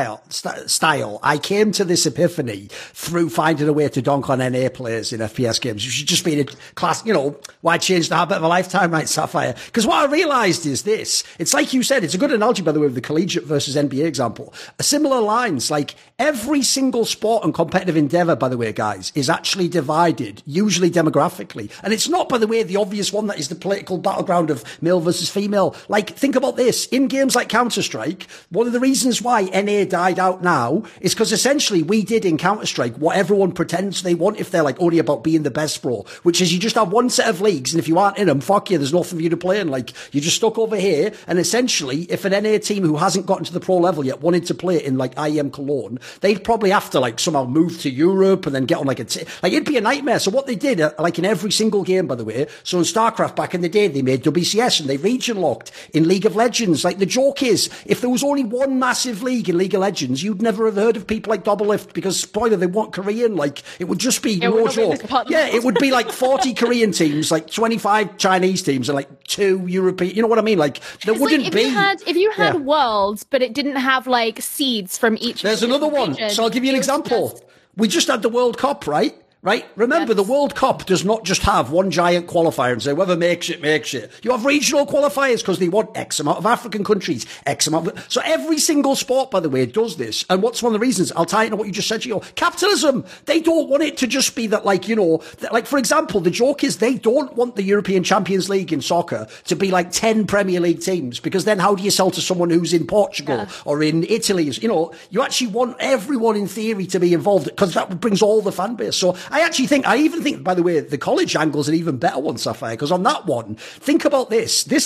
style, I came to this epiphany through finding a way to donk on NA players in FPS games. You should just be in a class, you know, why change the habit of a lifetime, right, Sapphire? Because what I realized is this. It's like you said, it's a good analogy, by the way, with the collegiate versus NBA example. Similar lines, like, every single sport and competitive endeavor, by the way, guys, is actually divided, usually demographically. And it's not, by the way, the obvious one that is the political battleground of male versus female. Like, think about this. In games like Counter-Strike, one of the reasons why NA died out now is because essentially we did in Counter-Strike what everyone pretends they want if they're like only about being the best pro, which is you just have one set of leagues, and if you aren't in them, fuck you, there's nothing for you to play in. Like, you're just stuck over here. And essentially, if an NA team who hasn't gotten to the pro level yet wanted to play in like IEM Cologne, they'd probably have to like somehow move to Europe and then get on like like it'd be a nightmare. So what they did, like in every single game, by the way, so in StarCraft back in the day, they made WCS and they region locked. In League of Legends, like the joke is, if there was only one massive league in League of Legends, you'd never have heard of people like Doublelift because, spoiler, they want Korean. Like, it would just be no joke. Yeah, it would be like 40 Korean teams, like 25 Chinese teams, and like 2 European. You know what I mean? Like, there it's wouldn't like be. If you had Worlds, but it didn't have like seeds from each. There's another one. region, So I'll give you an example. We just had the World Cup, right? Right? Remember, the World Cup does not just have one giant qualifier and say, whoever makes it, makes it. You have regional qualifiers because they want X amount of African countries, X amount of... So every single sport, by the way, does this. And what's one of the reasons? I'll tie it to what you just said, Gio. Capitalism. They don't want it to just be that, like, you know, like, for example, the joke is they don't want the European Champions League in soccer to be like 10 Premier League teams, because then how do you sell to someone who's in Portugal or in Italy? You know, you actually want everyone in theory to be involved because that brings all the fan base. So I even think, by the way, the college angle is an even better one, Sapphire, because on that one, think about this. There's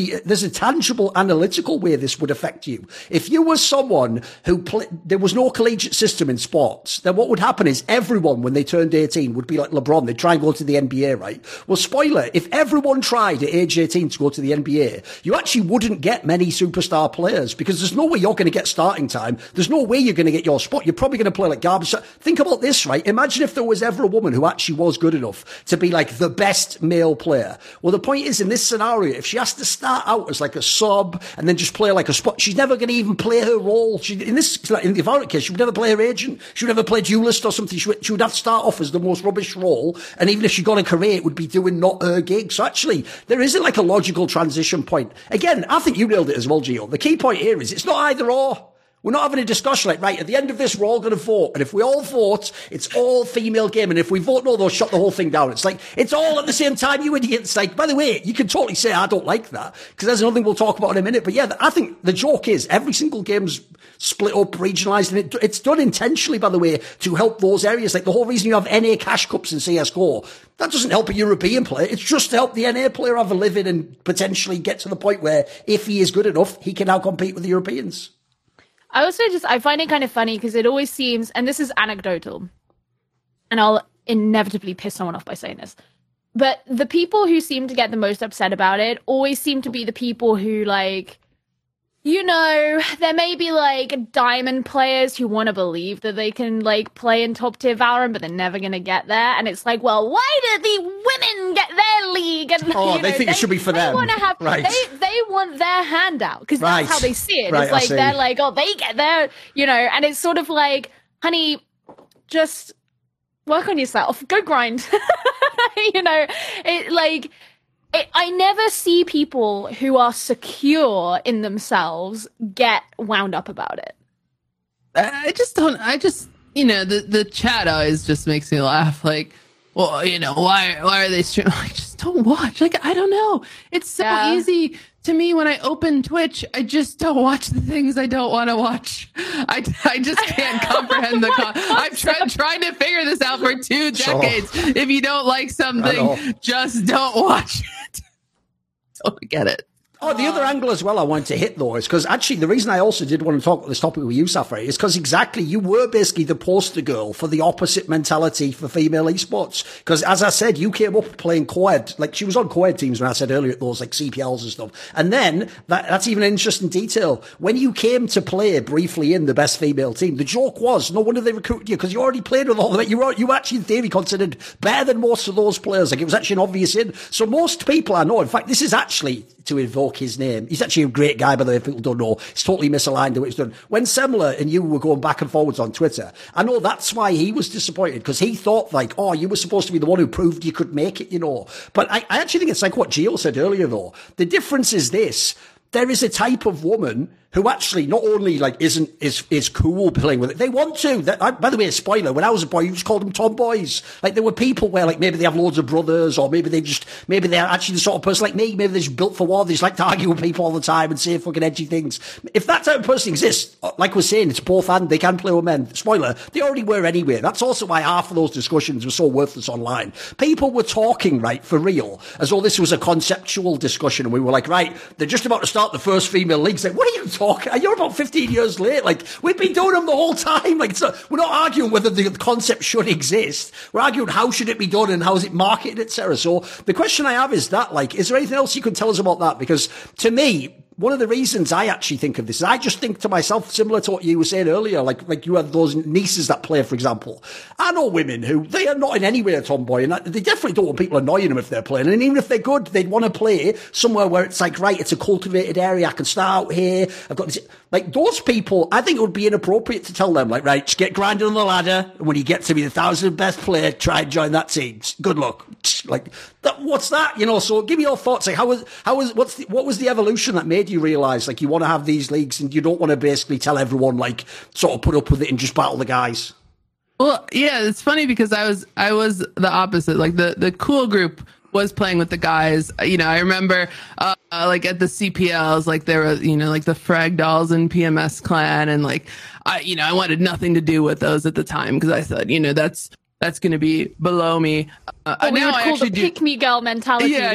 a tangible analytical way this would affect you. If you were someone who there was no collegiate system in sports, then what would happen is everyone, when they turned 18, would be like LeBron. They'd try and go to the NBA, right? Well, spoiler, if everyone tried at age 18 to go to the NBA, you actually wouldn't get many superstar players because there's no way you're going to get starting time. There's no way you're going to get your spot. You're probably going to play like garbage. Think about this, right? Imagine if there was ever a woman who actually was good enough to be like the best male player. Well, the point is, in this scenario, if she has to start out as like a sub and then just play like a spot, she's never going to even play her role. In the Valorant case, she would never play her agent. She would never play duelist or something. She would have to start off as the most rubbish role. And even if she got a career, it would be doing not her gig. So actually, there isn't like a logical transition point. Again, I think you nailed it as well, Gio. The key point here is it's not either or. We're not having a discussion like, right, at the end of this, we're all going to vote. And if we all vote, it's all female game. And if we vote no, they'll shut the whole thing down. It's like, it's all at the same time, you idiots. Like, by the way, you can totally say, I don't like that. Because there's another thing we'll talk about in a minute. But yeah, I think the joke is every single game's split up, regionalised. And it's done intentionally, by the way, to help those areas. Like the whole reason you have NA cash cups in CSGO, that doesn't help a European player. It's just to help the NA player have a living and potentially get to the point where if he is good enough, he can now compete with the Europeans. I find it kind of funny because it always seems, and this is anecdotal, and I'll inevitably piss someone off by saying this, but the people who seem to get the most upset about it always seem to be the people who, like, you know, there may be, like, diamond players who want to believe that they can, like, play in top-tier Valorant, but they're never going to get there. And it's like, well, why do the women get their league? And, they think it should be for them. Right. They want their hand out, because that's how they see it. Right, it's like, they're like, oh, they get their, you know, and it's sort of like, honey, just work on yourself. Go grind. You know, I never see people who are secure in themselves get wound up about it. You know, the chat always just makes me laugh. Like, well, you know, why are they streaming? Like, just don't watch. Like, I don't know. It's so easy to me when I open Twitch. I just don't watch the things I don't want to watch. I just can't comprehend the I've tried to figure this out for 2 decades. Sure. If you don't like something, just don't watch it. Don't get it. Oh, the other angle as well I wanted to hit, though, is because actually the reason I also did want to talk about this topic with you, Safari, is because exactly you were basically the poster girl for the opposite mentality for female esports. Because as I said, you came up playing co-ed, like she was on co-ed teams when I said earlier, those like CPLs and stuff. And then that's even an interesting detail. When you came to play briefly in the best female team, the joke was no wonder they recruited you because you already played with all of it. You were actually in theory considered better than most of those players. Like it was actually an obvious in. So most people I know, in fact, this is actually to invoke his name. He's actually a great guy, by the way, if people don't know. It's totally misaligned to what he's done. When Semler and you were going back and forwards on Twitter, I know that's why he was disappointed, because he thought like, oh, you were supposed to be the one who proved you could make it, you know. But I actually think it's like what Gio said earlier, though. The difference is this. There is a type of woman who actually not only like is cool playing with it, they want to. By the way, a spoiler, when I was a boy, you just called them tomboys. Like there were people where like maybe they have loads of brothers, or maybe they're actually the sort of person like me, maybe they're just built for war, they just like to argue with people all the time and say fucking edgy things. If that type of person exists, like we're saying, it's both and they can play with men. Spoiler, they already were anyway. That's also why half of those discussions were so worthless online. People were talking, right, for real, as though this was a conceptual discussion, and we were like, right, they're just about to start the first female leagues. Like, what are you talking? You're about 15 years late. Like, we've been doing them the whole time. Like, so we're not arguing whether the concept should exist. We're arguing how should it be done and how is it marketed, etc. So the question I have is that, like, is there anything else you could tell us about that? Because to me, one of the reasons I actually think of this is I just think to myself, similar to what you were saying earlier, like you have those nieces that play, for example. I know women who, they are not in any way a tomboy, and they definitely don't want people annoying them if they're playing. And even if they're good, they'd want to play somewhere where it's like, right, it's a cultivated area, I can start out here, I've got this. Like, those people, I think it would be inappropriate to tell them, like, right, just get grinding on the ladder, and when you get to be the 1,000th best player, try and join that team. Good luck. Like, what's that? You know, so give me your thoughts. Like, what was the evolution that made you realise, like, you want to have these leagues and you don't want to basically tell everyone, like, sort of put up with it and just battle the guys? Well, yeah, it's funny because I was the opposite. Like, the cool group was playing with the guys. You know, I remember, like at the CPLs, like there were, you know, like the Frag Dolls and PMS clan. And like, I wanted nothing to do with those at the time because I thought, you know, that's going to be below me. We would call the pick-me girl mentality. Yeah.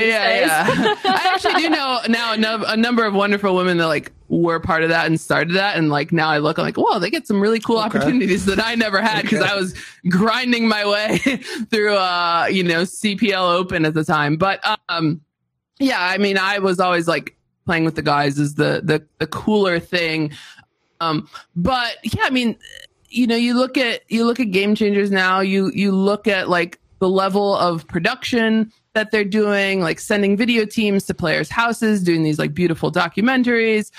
I actually do know now a number of wonderful women that like were part of that and started that. And like now I look, I'm like, whoa, they get some really cool opportunities that I never had because I was grinding my way through, CPL Open at the time. But yeah, I mean, I was always like playing with the guys is the cooler thing. But yeah, I mean, you know, you look at Game Changers now, you look at like the level of production that they're doing, like sending video teams to players' houses, doing these like beautiful documentaries,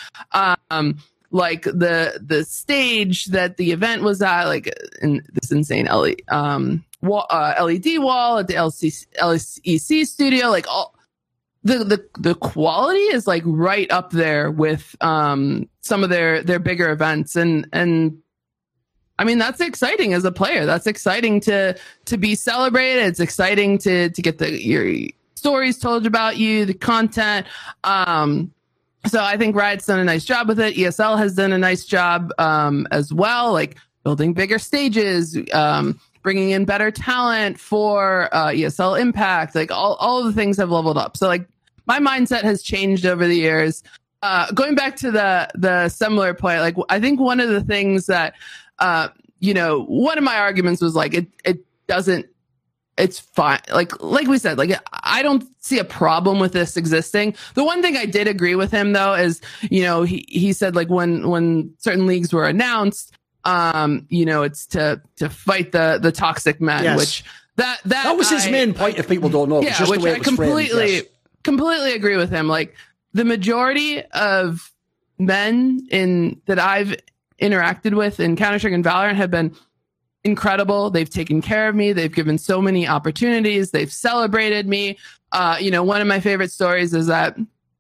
like the stage that the event was at, like in this insane LED wall at the LEC studio, like the quality is like right up there with some of their bigger events, and I mean, that's exciting as a player. That's exciting to be celebrated. It's exciting to get your stories told about you, the content. So I think Riot's done a nice job with it. ESL has done a nice job as well, like building bigger stages, bringing in better talent for ESL Impact. Like all of the things have leveled up. So like my mindset has changed over the years. Going back to the similar point, like I think one of the things that one of my arguments was like it doesn't. It's fine. Like we said, like I don't see a problem with this existing. The one thing I did agree with him though is, he said like when certain leagues were announced, it's to fight the toxic men, yes. which that was his main point. If people don't know, yeah, just which the way I it was completely agree with him. Like the majority of men that I've interacted with in Counter-Strike and Valorant have been incredible. They've taken care of me. They've given so many opportunities. They've celebrated me. One of my favorite stories is that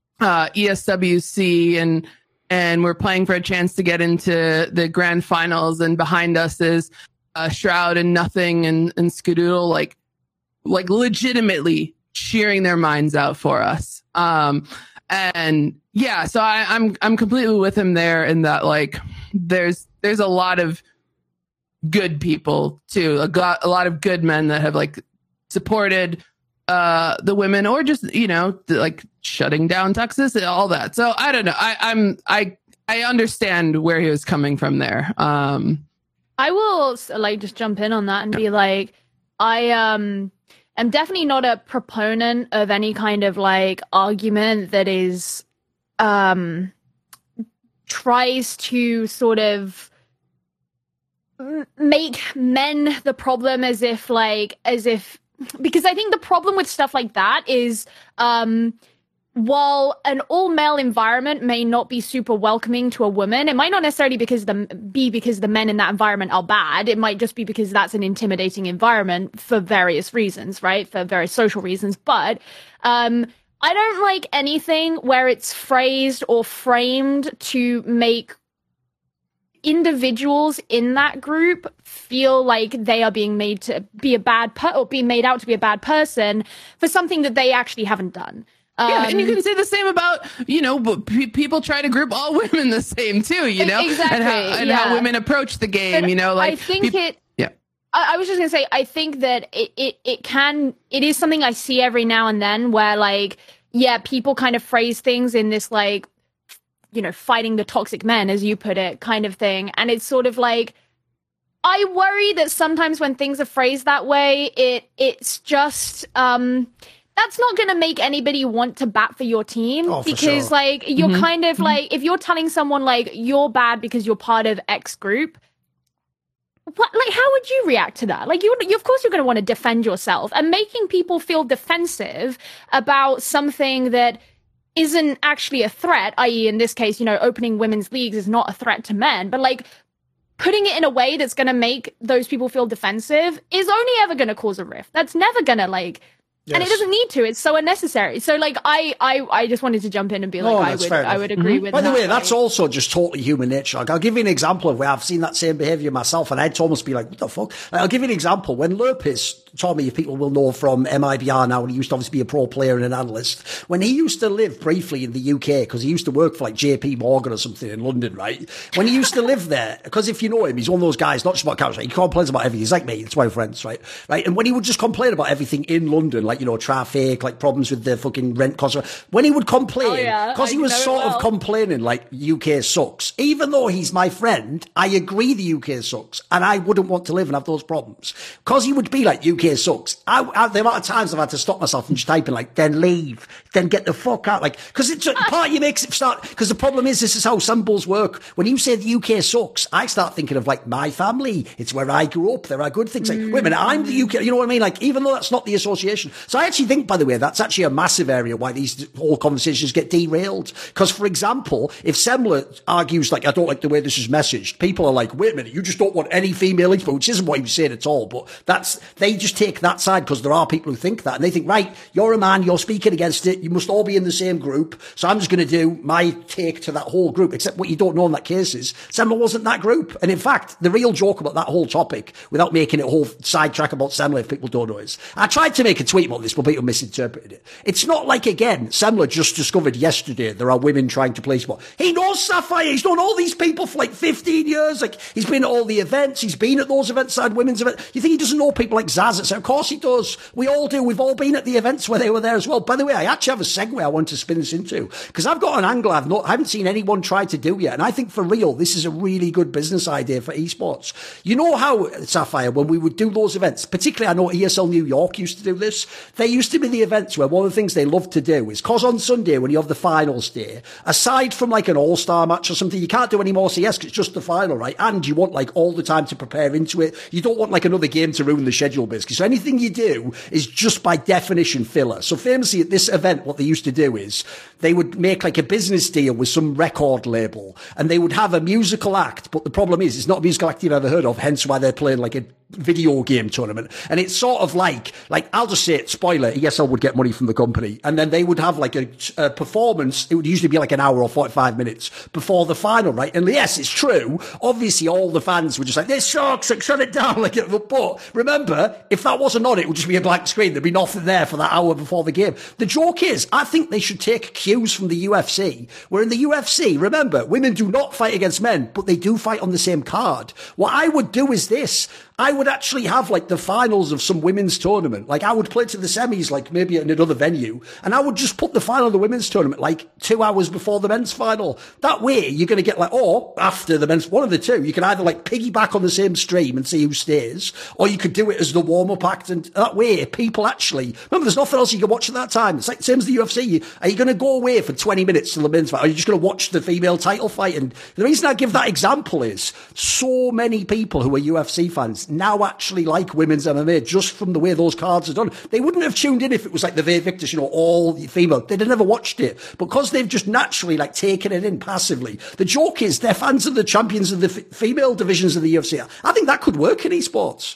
ESWC and we're playing for a chance to get into the grand finals, and behind us is Shroud and Nothing and Skadoodle, like legitimately cheering their minds out for us. And yeah, so I'm completely with him there in that like there's a lot of good people too, a lot of good men that have like supported the women, or just like shutting down toxicity, all that. So I don't know. I understand where he was coming from there. I will like just jump in on that and be like, I am definitely not a proponent of any kind of like argument that is tries to sort of make men the problem, as if because I think the problem with stuff like that is while an all-male environment may not be super welcoming to a woman, it might not necessarily be because the men in that environment are bad. It might just be because that's an intimidating environment for various reasons, right? For various social reasons. But I don't like anything where it's phrased or framed to make individuals in that group feel like they are being made to be a bad or being made out to be a bad person for something that they actually haven't done. Yeah, and you can say the same about, people try to group all women the same too, Exactly. and how women approach the game, but I think I was just going to say, I think that it is something I see every now and then where like, yeah, people kind of phrase things in this like, fighting the toxic men, as you put it, kind of thing. And it's sort of like, I worry that sometimes when things are phrased that way, it's just, that's not going to make anybody want to bat for your team, because sure. Like you're kind of like, if you're telling someone like you're bad because you're part of X group, how would you react to that? Like you of course you're going to want to defend yourself, and making people feel defensive about something that isn't actually a threat, i.e. in this case, opening women's leagues is not a threat to men, but like putting it in a way that's going to make those people feel defensive is only ever going to cause a rift. That's never going to like, yes. And it doesn't need to. It's so unnecessary. So like, I just wanted to jump in and be like, I would agree with that. By the way, that's also just totally human nature. Like, I'll give you an example of where I've seen that same behavior myself, and I'd almost be like, what the fuck? Like, I'll give you an example. When Lurpis, Tommy, if people will know from MIBR now, and he used to obviously be a pro player and an analyst, when he used to live briefly in the UK, because he used to work for like JP Morgan or something in London, right? When he used to live there, because if you know him, he's one of those guys, not just about Counter-Strike, he complains about everything. He's like me, that's why we're friends, right? And when he would just complain about everything in London, like, traffic, like problems with the fucking rent cost, when he would complain, because he was sort of complaining like UK sucks, even though he's my friend, I agree the UK sucks, and I wouldn't want to live and have those problems, because he would be like, UK sucks. The amount of times I've had to stop myself and just type in like, then leave, then get the fuck out, like, because it's part of you makes it start, because the problem is, this is how symbols work. When you say the UK sucks, I start thinking of like my family, it's where I grew up, there are good things, like, wait a minute, I'm the UK, you know what I mean? Like, even though that's not the association. So I actually think, by the way, that's actually a massive area why these whole conversations get derailed. Because, for example, if Semler argues like, I don't like the way this is messaged, people are like, wait a minute, you just don't want any female info, which isn't what he was saying at all, but just take that side because there are people who think that. And they think, right, you're a man, you're speaking against it. You must all be in the same group. So I'm just going to do my take to that whole group. Except what you don't know in that case is Semler wasn't that group. And in fact, the real joke about that whole topic, without making it a whole sidetrack about Semler, if people don't know, is I tried to make a tweet about this, but people misinterpreted it. It's not like, again, Semler just discovered yesterday there are women trying to play sport. He knows Sapphire. He's known all these people for like 15 years. Like, he's been at all the events. He's been at those events, had women's events. You think he doesn't know people like Zaz? Of course he does. We all do. We've all been at the events where they were there as well. By the way, I actually have a segue I want to spin this into, because I've got an angle I haven't seen anyone try to do yet. And I think for real, this is a really good business idea for esports. You know how, Sapphire, when we would do those events, particularly I know ESL New York used to do this, there used to be the events where one of the things they love to do is, cause on Sunday when you have the finals day, aside from like an all-star match or something, you can't do any more CS because it's just the final, right? And you want like all the time to prepare into it. You don't want like another game to ruin the schedule, basically. So anything you do is just by definition filler. So famously at this event, what they used to do is they would make like a business deal with some record label and they would have a musical act. But the problem is, it's not a musical act you've ever heard of, hence why they're playing like a video game tournament. And it's sort of like I'll just say it, spoiler, ESL would get money from the company. And then they would have like a performance. It would usually be like an hour or 45 minutes before the final, right? And yes, it's true. Obviously, all the fans were just like, this sucks, like, shut it down. Like, but remember, if that wasn't on, it would just be a blank screen. There'd be nothing there for that hour before the game. The joke is, I think they should take cues from the UFC, where in the UFC, remember, women do not fight against men, but they do fight on the same card. What I would do is this. I would actually have like the finals of some women's tournament. Like I would play to the semis, like maybe at another venue, and I would just put the final of the women's tournament like 2 hours before the men's final. That way you're going to get like, or after the men's, one of the two, you can either like piggyback on the same stream and see who stays, or you could do it as the warm-up act. And that way people actually, remember there's nothing else you can watch at that time. It's like the same as the UFC. Are you going to go away for 20 minutes till the men's fight? Or are you just going to watch the female title fight? And the reason I give that example is so many people who are UFC fans now actually like women's MMA just from the way those cards are done. They wouldn't have tuned in if it was like the Victus, all female. They'd have never watched it because they've just naturally like taken it in passively. The joke is they're fans of the champions of the female divisions of the UFC. I think that could work in esports.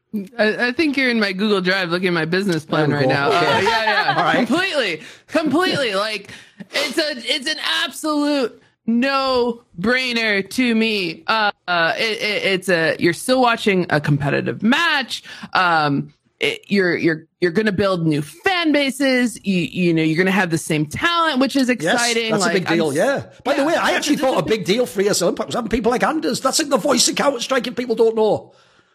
I think you're in my Google Drive looking at my business plan right now. Okay. Yeah. All right. Completely. Like it's an absolute no-brainer to me. You're still watching a competitive match. You're going to build new fan bases. You're going to have the same talent, which is exciting. Yes, that's a big deal. By the way, I actually thought a big deal for ESL Impact was having people like Anders. That's like the voice of Counter-Strike if people don't know.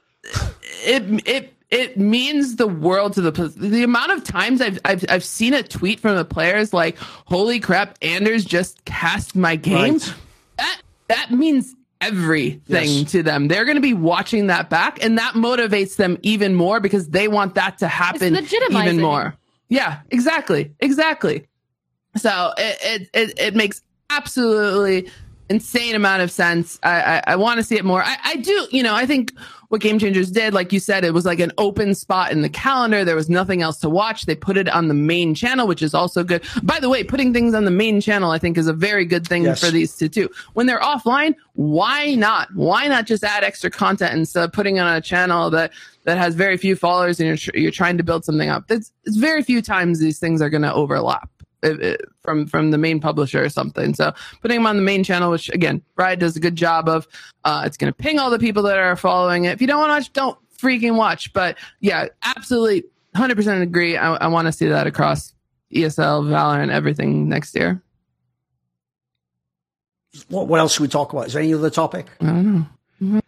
It means the world to the amount of times I've seen a tweet from the players like, holy crap, Anders just cast my game. Right. That means everything to them. They're going to be watching that back, and that motivates them even more because they want that to happen even more. Yeah, exactly. So it makes absolutely insane amount of sense. I want to see it more. I do, I think what Game Changers did, like you said, it was like an open spot in the calendar. There was nothing else to watch. They put it on the main channel, which is also good. By the way, putting things on the main channel, I think, is a very good thing for these two too. When they're offline, why not? Why not just add extra content instead of putting it on a channel that has very few followers and you're trying to build something up? It's very few times these things are going to overlap from the main publisher or something. So putting them on the main channel, which again, Riot does a good job of, it's going to ping all the people that are following it. If you don't want to watch, don't freaking watch. But yeah, absolutely 100% agree. I want to see that across ESL, Valorant, everything next year. What else should we talk about? Is there any other topic? I don't know.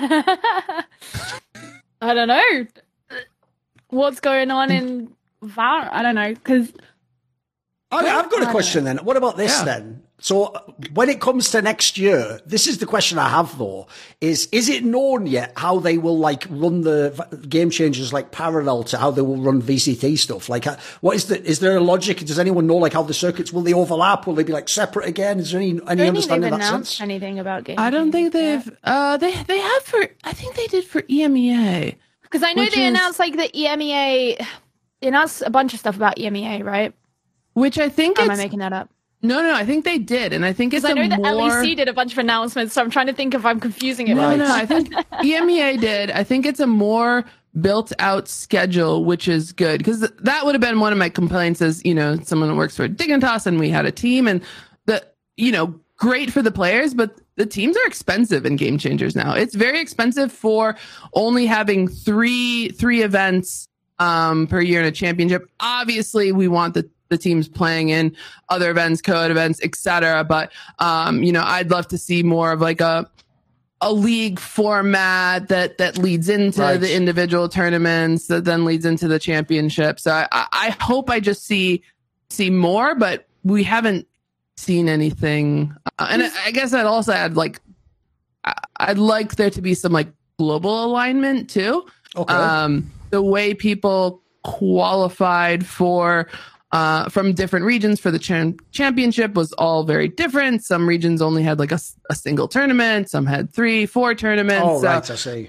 I don't know. What's going on in Valorant? I don't know, because I've got a question then. What about this then? So when it comes to next year, this is the question I have though, is it known yet how they will like run the Game Changers like parallel to how they will run VCT stuff? Like is there a logic? Does anyone know like how the circuits, will they overlap? Will they be like separate again? Is there any understanding of that sense? Anything about Game I don't think they've, they have for, I think they did for EMEA. Because I know they announced like the EMEA, they announced a bunch of stuff about EMEA, right? Which I think am I making that up? No, I think they did, and I think it's I know that LEC did a bunch of announcements, so I'm trying to think if I'm confusing it. No, I think EMEA did. I think it's a more built out schedule, which is good, because that would have been one of my complaints as, someone who works for Dignitas, and we had a team, and great for the players, but the teams are expensive in Game Changers now. It's very expensive for only having three events per year in a championship. Obviously, we want the teams playing in other events, co-ed events, etc. But I'd love to see more of like a league format that leads into the individual tournaments, that then leads into the championship. So I hope I just see more, but we haven't seen anything. And I guess I'd also add, like, I'd like there to be some like global alignment too. Okay. The way people qualified for from different regions for the championship was all very different. Some regions only had like a single tournament. Some had 3-4 tournaments. Oh, right. I see.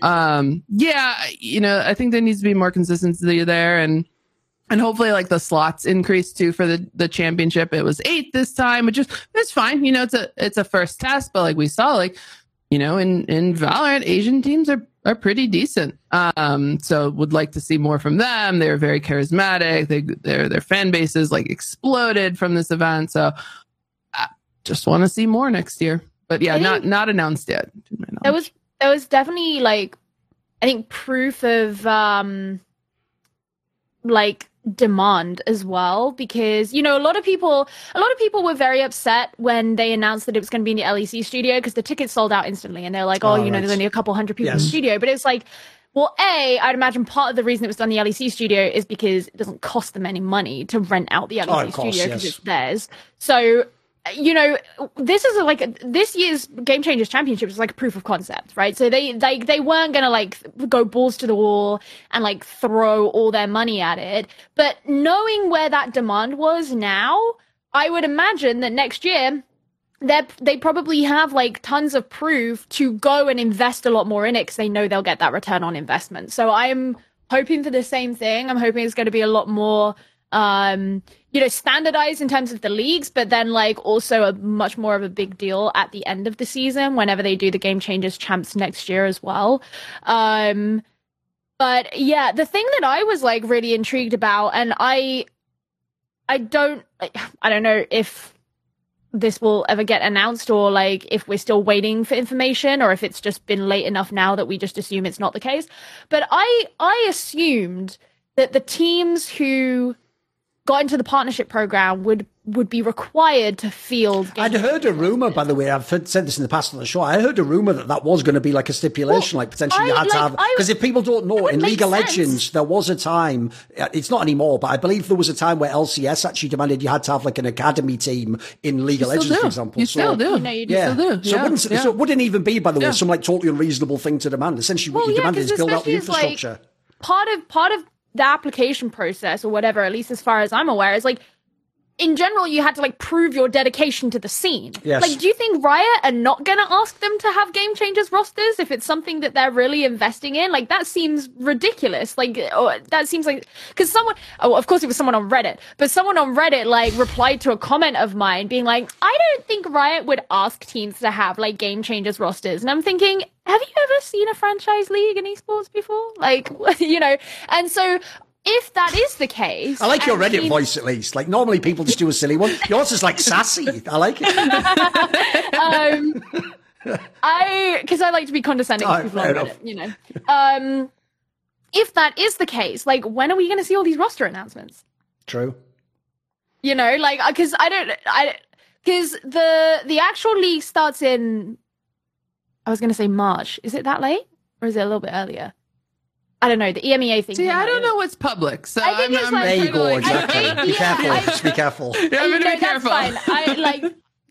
I think there needs to be more consistency there, and hopefully like the slots increase too for the championship. It was 8 this time, which is, it's fine. It's a first test, but like we saw, like, in Valorant, Asian teams are pretty decent. So would like to see more from them. They're very charismatic. Their fan bases like exploded from this event. So I just want to see more next year. But yeah, not announced yet. There was definitely like, I think, proof of like demand as well, because a lot of people were very upset when they announced that it was going to be in the LEC studio, because the tickets sold out instantly, and they're like, there's only a couple hundred people in the studio. But it's like, well, I'd imagine part of the reason it was done in the LEC studio is because it doesn't cost them any money to rent out the LEC studio, because it's theirs. So this year's Game Changers Championship is like a proof of concept, right? So they weren't gonna like go balls to the wall and like throw all their money at it. But knowing where that demand was now, I would imagine that next year they probably have like tons of proof to go and invest a lot more in it, because they know they'll get that return on investment. So I'm hoping for the same thing. I'm hoping it's going to be a lot more standardized in terms of the leagues, but then like also a much more of a big deal at the end of the season whenever they do the Game Changers Champs next year as well. But yeah, the thing that I was like really intrigued about, and I don't know if this will ever get announced, or like if we're still waiting for information, or if it's just been late enough now that we just assume it's not the case. But I assumed that the teams who got into the partnership program would be required to field. I'd heard a rumor, by the way, I've said this in the past on the show, I heard a rumor that was going to be like a stipulation, like potentially you had to have, because if people don't know, in League of Legends, there was a time, it's not anymore, but I believe there was a time where LCS actually demanded you had to have like an academy team in League of Legends, for example. You still do. Yeah. So it wouldn't even be, by the way, some like totally unreasonable thing to demand. Essentially what you demanded is build out the infrastructure. Like, part of the application process or whatever, at least as far as I'm aware, is like, in general, you had to like prove your dedication to the scene. Yes. Like, do you think Riot are not going to ask them to have Game Changers rosters if it's something that they're really investing in? Like, that seems ridiculous. Like, that seems like, because of course it was someone on Reddit, but someone on Reddit like replied to a comment of mine being like, I don't think Riot would ask teams to have like Game Changers rosters. And I'm thinking, have you ever seen a franchise league in esports before? Like, and so if that is the case, I like your Reddit voice at least. Like normally people just do a silly one. Yours is like sassy. I like it. Because I like to be condescending to people on Reddit. If that is the case, like when are we going to see all these roster announcements? True. Like because because the actual league starts in, I was going to say March. Is it that late, or is it a little bit earlier? I don't know, the EMEA thing. See, I don't know what's public, so I think it's like, there you go, exactly. Be careful. Just be careful. Yeah, I'm gonna be careful. That's fine.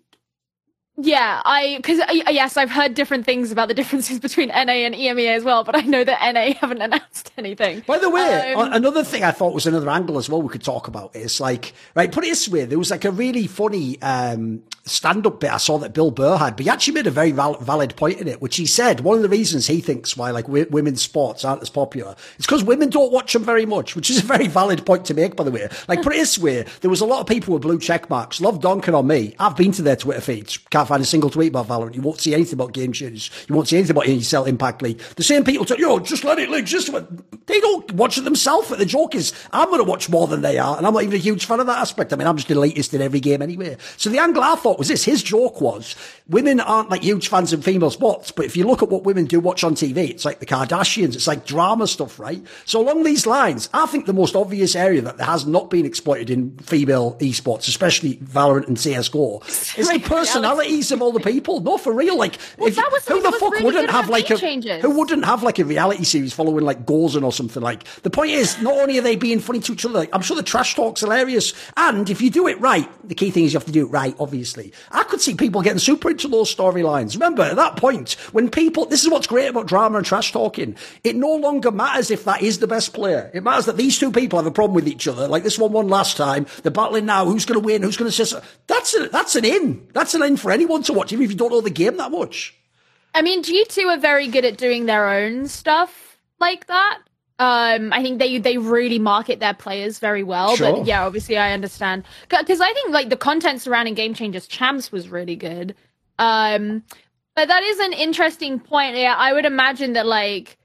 Yes, I've heard different things about the differences between NA and EMEA as well, but I know that NA haven't announced anything. By the way, another thing I thought was another angle as well we could talk about is like, right, put it this way, there was like a really funny stand-up bit I saw that Bill Burr had, but he actually made a very valid point in it, which he said one of the reasons he thinks why like women's sports aren't as popular is because women don't watch them very much, which is a very valid point to make, by the way. Like, put it this way, there was a lot of people with blue check marks, love donking on me. I've been to their Twitter feeds, can't can't find a single tweet about Valorant. You won't see anything about Game Changers. You won't see anything about ESL Impact League. The same people tell you, just let it exist. They don't watch it themselves. The joke is, I'm going to watch more than they are, and I'm not even a huge fan of that aspect. I mean, I'm just the latest in every game anyway. So the angle I thought was this. His joke was, women aren't like huge fans of female sports, but if you look at what women do watch on TV, it's like the Kardashians, it's like drama stuff, right? So along these lines, I think the most obvious area that there has not been exploited in female esports, especially Valorant and CSGO, is the personalities of all the people. No, for real. Like, who the fuck wouldn't have like who wouldn't have like a reality series following like Gozen or something? Like, the point is, not only are they being funny to each other, like, I'm sure the trash talk's hilarious. And if you do it right, the key thing is you have to do it right, obviously. I could see people getting super into those storylines. Remember, at that point, when people, this is what's great about drama and trash talking, it no longer matters if that is the best player. It matters that these two people have a problem with each other. Like this one won last time. They're battling now. Who's going to win? Who's going to say? That's an in. That's an in for anyone to watch, even if you don't know the game that much. I mean, G2 are very good at doing their own stuff like that. I think they really market their players very well. Sure. But yeah, obviously I understand. Because I think like the content surrounding Game Changers Champs was really good. But that is an interesting point. Yeah, I would imagine that like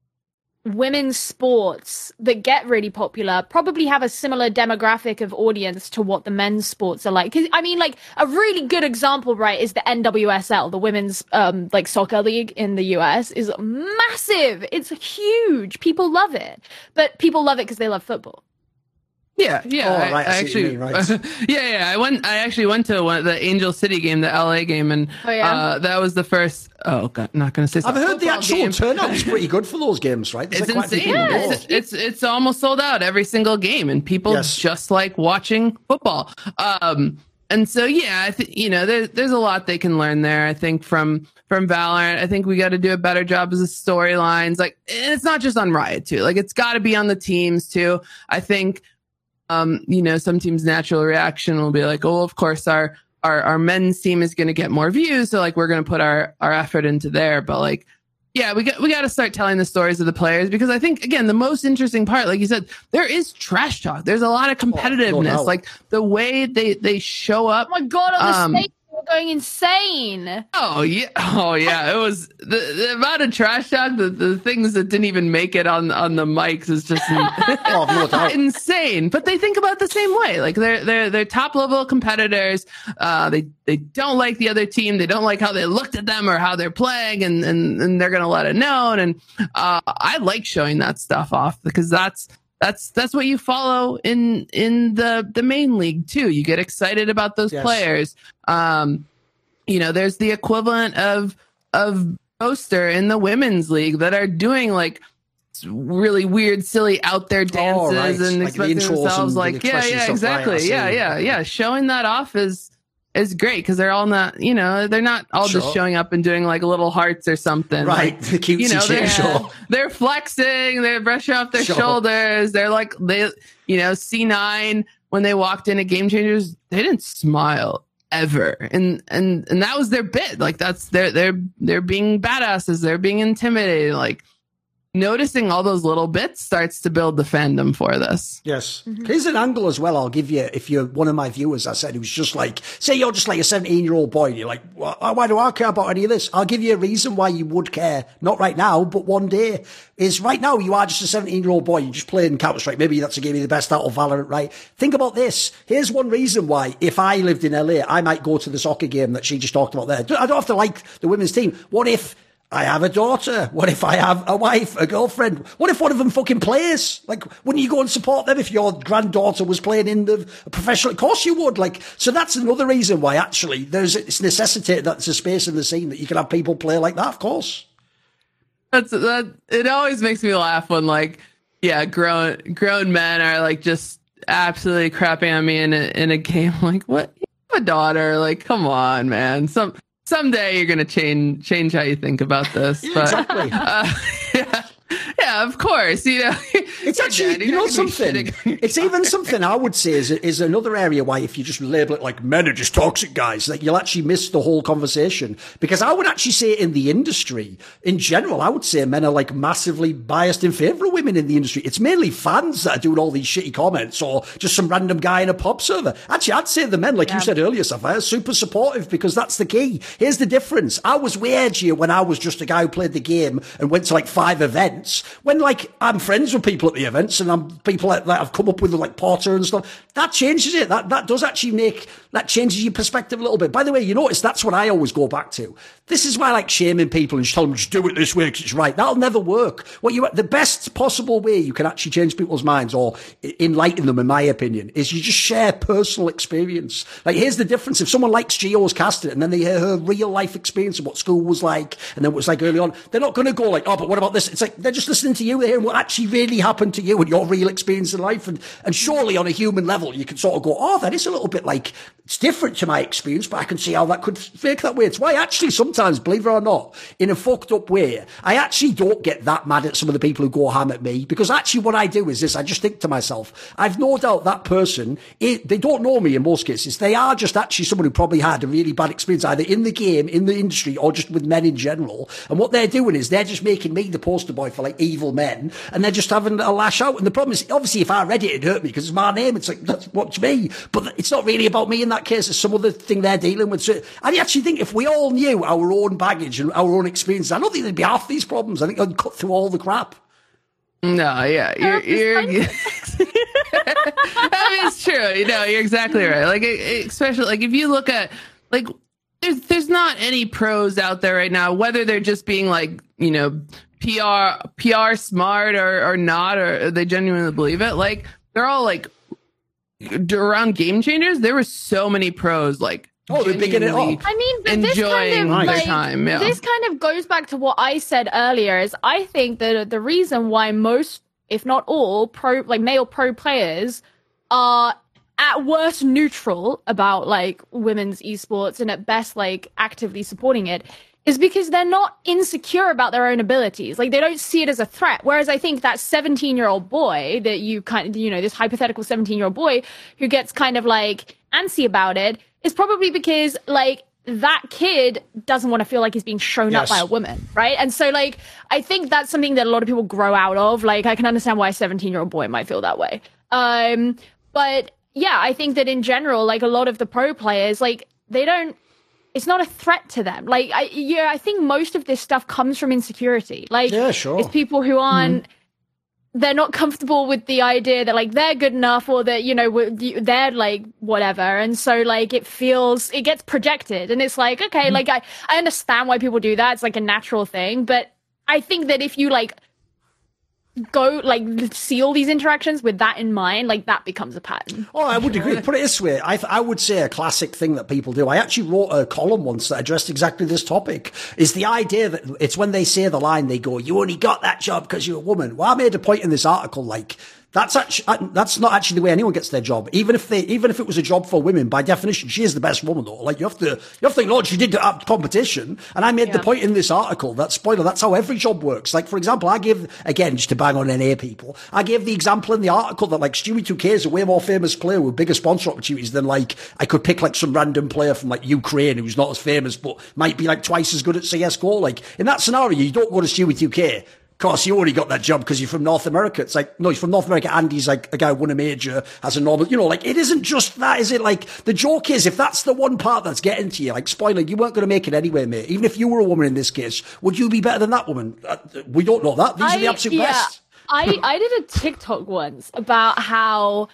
women's sports that get really popular probably have a similar demographic of audience to what the men's sports are like. 'Cause, I mean, like a really good example, right, is the NWSL, the women's like soccer league in the US is massive. It's huge. People love it, but people love it because they love football. Yeah. Oh, right, I actually, mean, right. I actually went to the Angel City game, the LA game, and that was the first. Oh God, not going to say. I've heard the actual turnout is pretty good for those games, right? It's insane. It's almost sold out every single game, and people just like watching football. And so yeah, I think there's a lot they can learn there. I think from Valorant, I think we got to do a better job as the storylines. Like, and it's not just on Riot too. Like, it's got to be on the teams too. I think. Some teams' natural reaction will be like, oh, of course our men's team is going to get more views. So like, we're going to put our effort into there. But like, yeah, we got to start telling the stories of the players, because I think, again, the most interesting part, like you said, there is trash talk. There's a lot of competitiveness, like the way they show up. Oh my God, on the stage. Going insane. Oh yeah. It was the amount of trash talk, the things that didn't even make it on the mics is just insane. But they think about it the same way. Like they're top level competitors. They don't like the other team. They don't like how they looked at them or how they're playing, and they're gonna let it known. And I like showing that stuff off, because that's what you follow in the main league too. You get excited about those players. There's the equivalent of Poster in the women's league that are doing like really weird, silly out there dances and like expressing themselves. Like, yeah, exactly. Yeah. Showing that off is great, because they're all not, they're not all just showing up and doing like little hearts or something. Right. Like, the cutesy they're flexing, they're brushing off their shoulders. They're like, C9, when they walked in at Game Changers, they didn't smile ever. And that was their bit. Like, that's they're being badasses. They're being intimidated. Like, noticing all those little bits starts to build the fandom for this. Yes. Here's an angle as well I'll give you. If you're one of my viewers, I said, it was just like, say you're just like a 17-year-old boy, and you're like, why do I care about any of this? I'll give you a reason why you would care. Not right now, but one day. Is right now you are just a 17-year-old boy. You're just playing Counter-Strike. Maybe that's a game you're the best out of Valorant, right? Think about this. Here's one reason why, if I lived in LA, I might go to the soccer game that she just talked about there. I don't have to like the women's team. What if I have a daughter? What if I have a wife, a girlfriend? What if one of them fucking plays? Like, wouldn't you go and support them if your granddaughter was playing in the professional? Of course you would. Like, so that's another reason why actually it's necessitated that there's a space in the scene that you can have people play like that, of course. It always makes me laugh when grown men are like just absolutely crapping on me in a game. Like, what? You have a daughter? Like, come on, man. Someday you're gonna change how you think about this. But, exactly. Yeah, of course. You know, It's actually, you know something? It's even something I would say is another area why if you just label it like men are just toxic guys, that you'll actually miss the whole conversation. Because I would actually say in the industry, in general, I would say men are like massively biased in favour of women in the industry. It's mainly fans that are doing all these shitty comments or just some random guy in a pub server. Actually, I'd say the men, like you said earlier, Sapphire, are super supportive because that's the key. Here's the difference. I was way edgier when I was just a guy who played the game and went to like 5 events. When like I'm friends with people at the events and I'm people that I've come up with like Porter and stuff, that changes it. That does actually that changes your perspective a little bit. By the way, you notice that's what I always go back to. This is why I like shaming people and just tell them just do it this way because it's right. That'll never work. The best possible way you can actually change people's minds or enlighten them, in my opinion, is you just share personal experience. Like here's the difference. If someone likes Gio's casting it and then they hear her real life experience of what school was like and then what it was like early on, they're not going to go like, oh, but what about this? It's like they're just listening to you, they're hearing what actually really happened to you and your real experience in life. And surely on a human level, you can sort of go, oh, that is a little bit like, it's different to my experience, but I can see how that could fake that way. It's why actually sometimes, believe it or not, in a fucked up way, I actually don't get that mad at some of the people who go ham at me because actually what I do is this, I just think to myself, I've no doubt that person, they don't know me in most cases. They are just actually someone who probably had a really bad experience either in the game, in the industry, or just with men in general. And what they're doing is they're just making me the poster boy for like evil men and they're just having a lash out. And the problem is, obviously, if I read it, it'd hurt me because it's my name. It's like, that's what's me. But it's not really about me in that case. It's some other thing they're dealing with. So I actually think if we all knew our own baggage and our own experiences, I don't think there'd be half these problems. I think I'd cut through all the crap. No, yeah, you're I mean, it's true. You know, you're exactly right. Like, especially like if you look at like, there's not any pros out there right now, whether they're just being like, you know, PR smart or not, or they genuinely believe it. Like they're all like around Game Changers. There were so many pros like. Oh, they're picking it up. I mean, but enjoying their time. Yeah. This kind of goes back to what I said earlier. Is I think that the reason why most, if not all, male pro players are at worst neutral about like women's esports and at best like actively supporting it is because they're not insecure about their own abilities. Like they don't see it as a threat. Whereas I think that 17-year-old boy that you kind of, you know, this hypothetical 17-year-old boy who gets kind of like antsy about it is probably because like that kid doesn't want to feel like he's being shown up by a woman, right? And so like I think that's something that a lot of people grow out of. Like I can understand why a 17-year-old boy might feel that way. But yeah, I think that in general, like a lot of the pro players, like it's not a threat to them. Like I think most of this stuff comes from insecurity. Like yeah, sure. It's people who aren't they're not comfortable with the idea that like they're good enough or that, you know, they're like whatever. And so like it gets projected and it's like, okay, like I understand why people do that. It's like a natural thing. But I think that if you like go like see all these interactions with that in mind, like that becomes a pattern. Oh, I would agree. Put it this way. I would say a classic thing that people do. I actually wrote a column once that addressed exactly this topic is the idea that it's when they say the line, they go, you only got that job because you're a woman. Well, I made a point in this article, like, that's not actually the way anyone gets their job. Even if it was a job for women, by definition, she is the best woman though. Like you have to think, Lord, she did have competition. And I made the point in this article that spoiler, that's how every job works. Like, for example, I give, again, just to bang on NA people, I gave the example in the article that like Stewie 2K is a way more famous player with bigger sponsor opportunities than like, I could pick like some random player from like Ukraine who's not as famous, but might be like twice as good at CSGO. Like in that scenario, you don't go to Stewie 2K. Of course, you already got that job because you're from North America. It's like, no, he's from North America and he's like a guy who won a major, has a normal, you know, like it isn't just that, is it? Like the joke is if that's the one part that's getting to you, like spoiler, you weren't going to make it anyway, mate. Even if you were a woman in this case, would you be better than that woman? We don't know that. These are the absolute best. I did a TikTok once about how,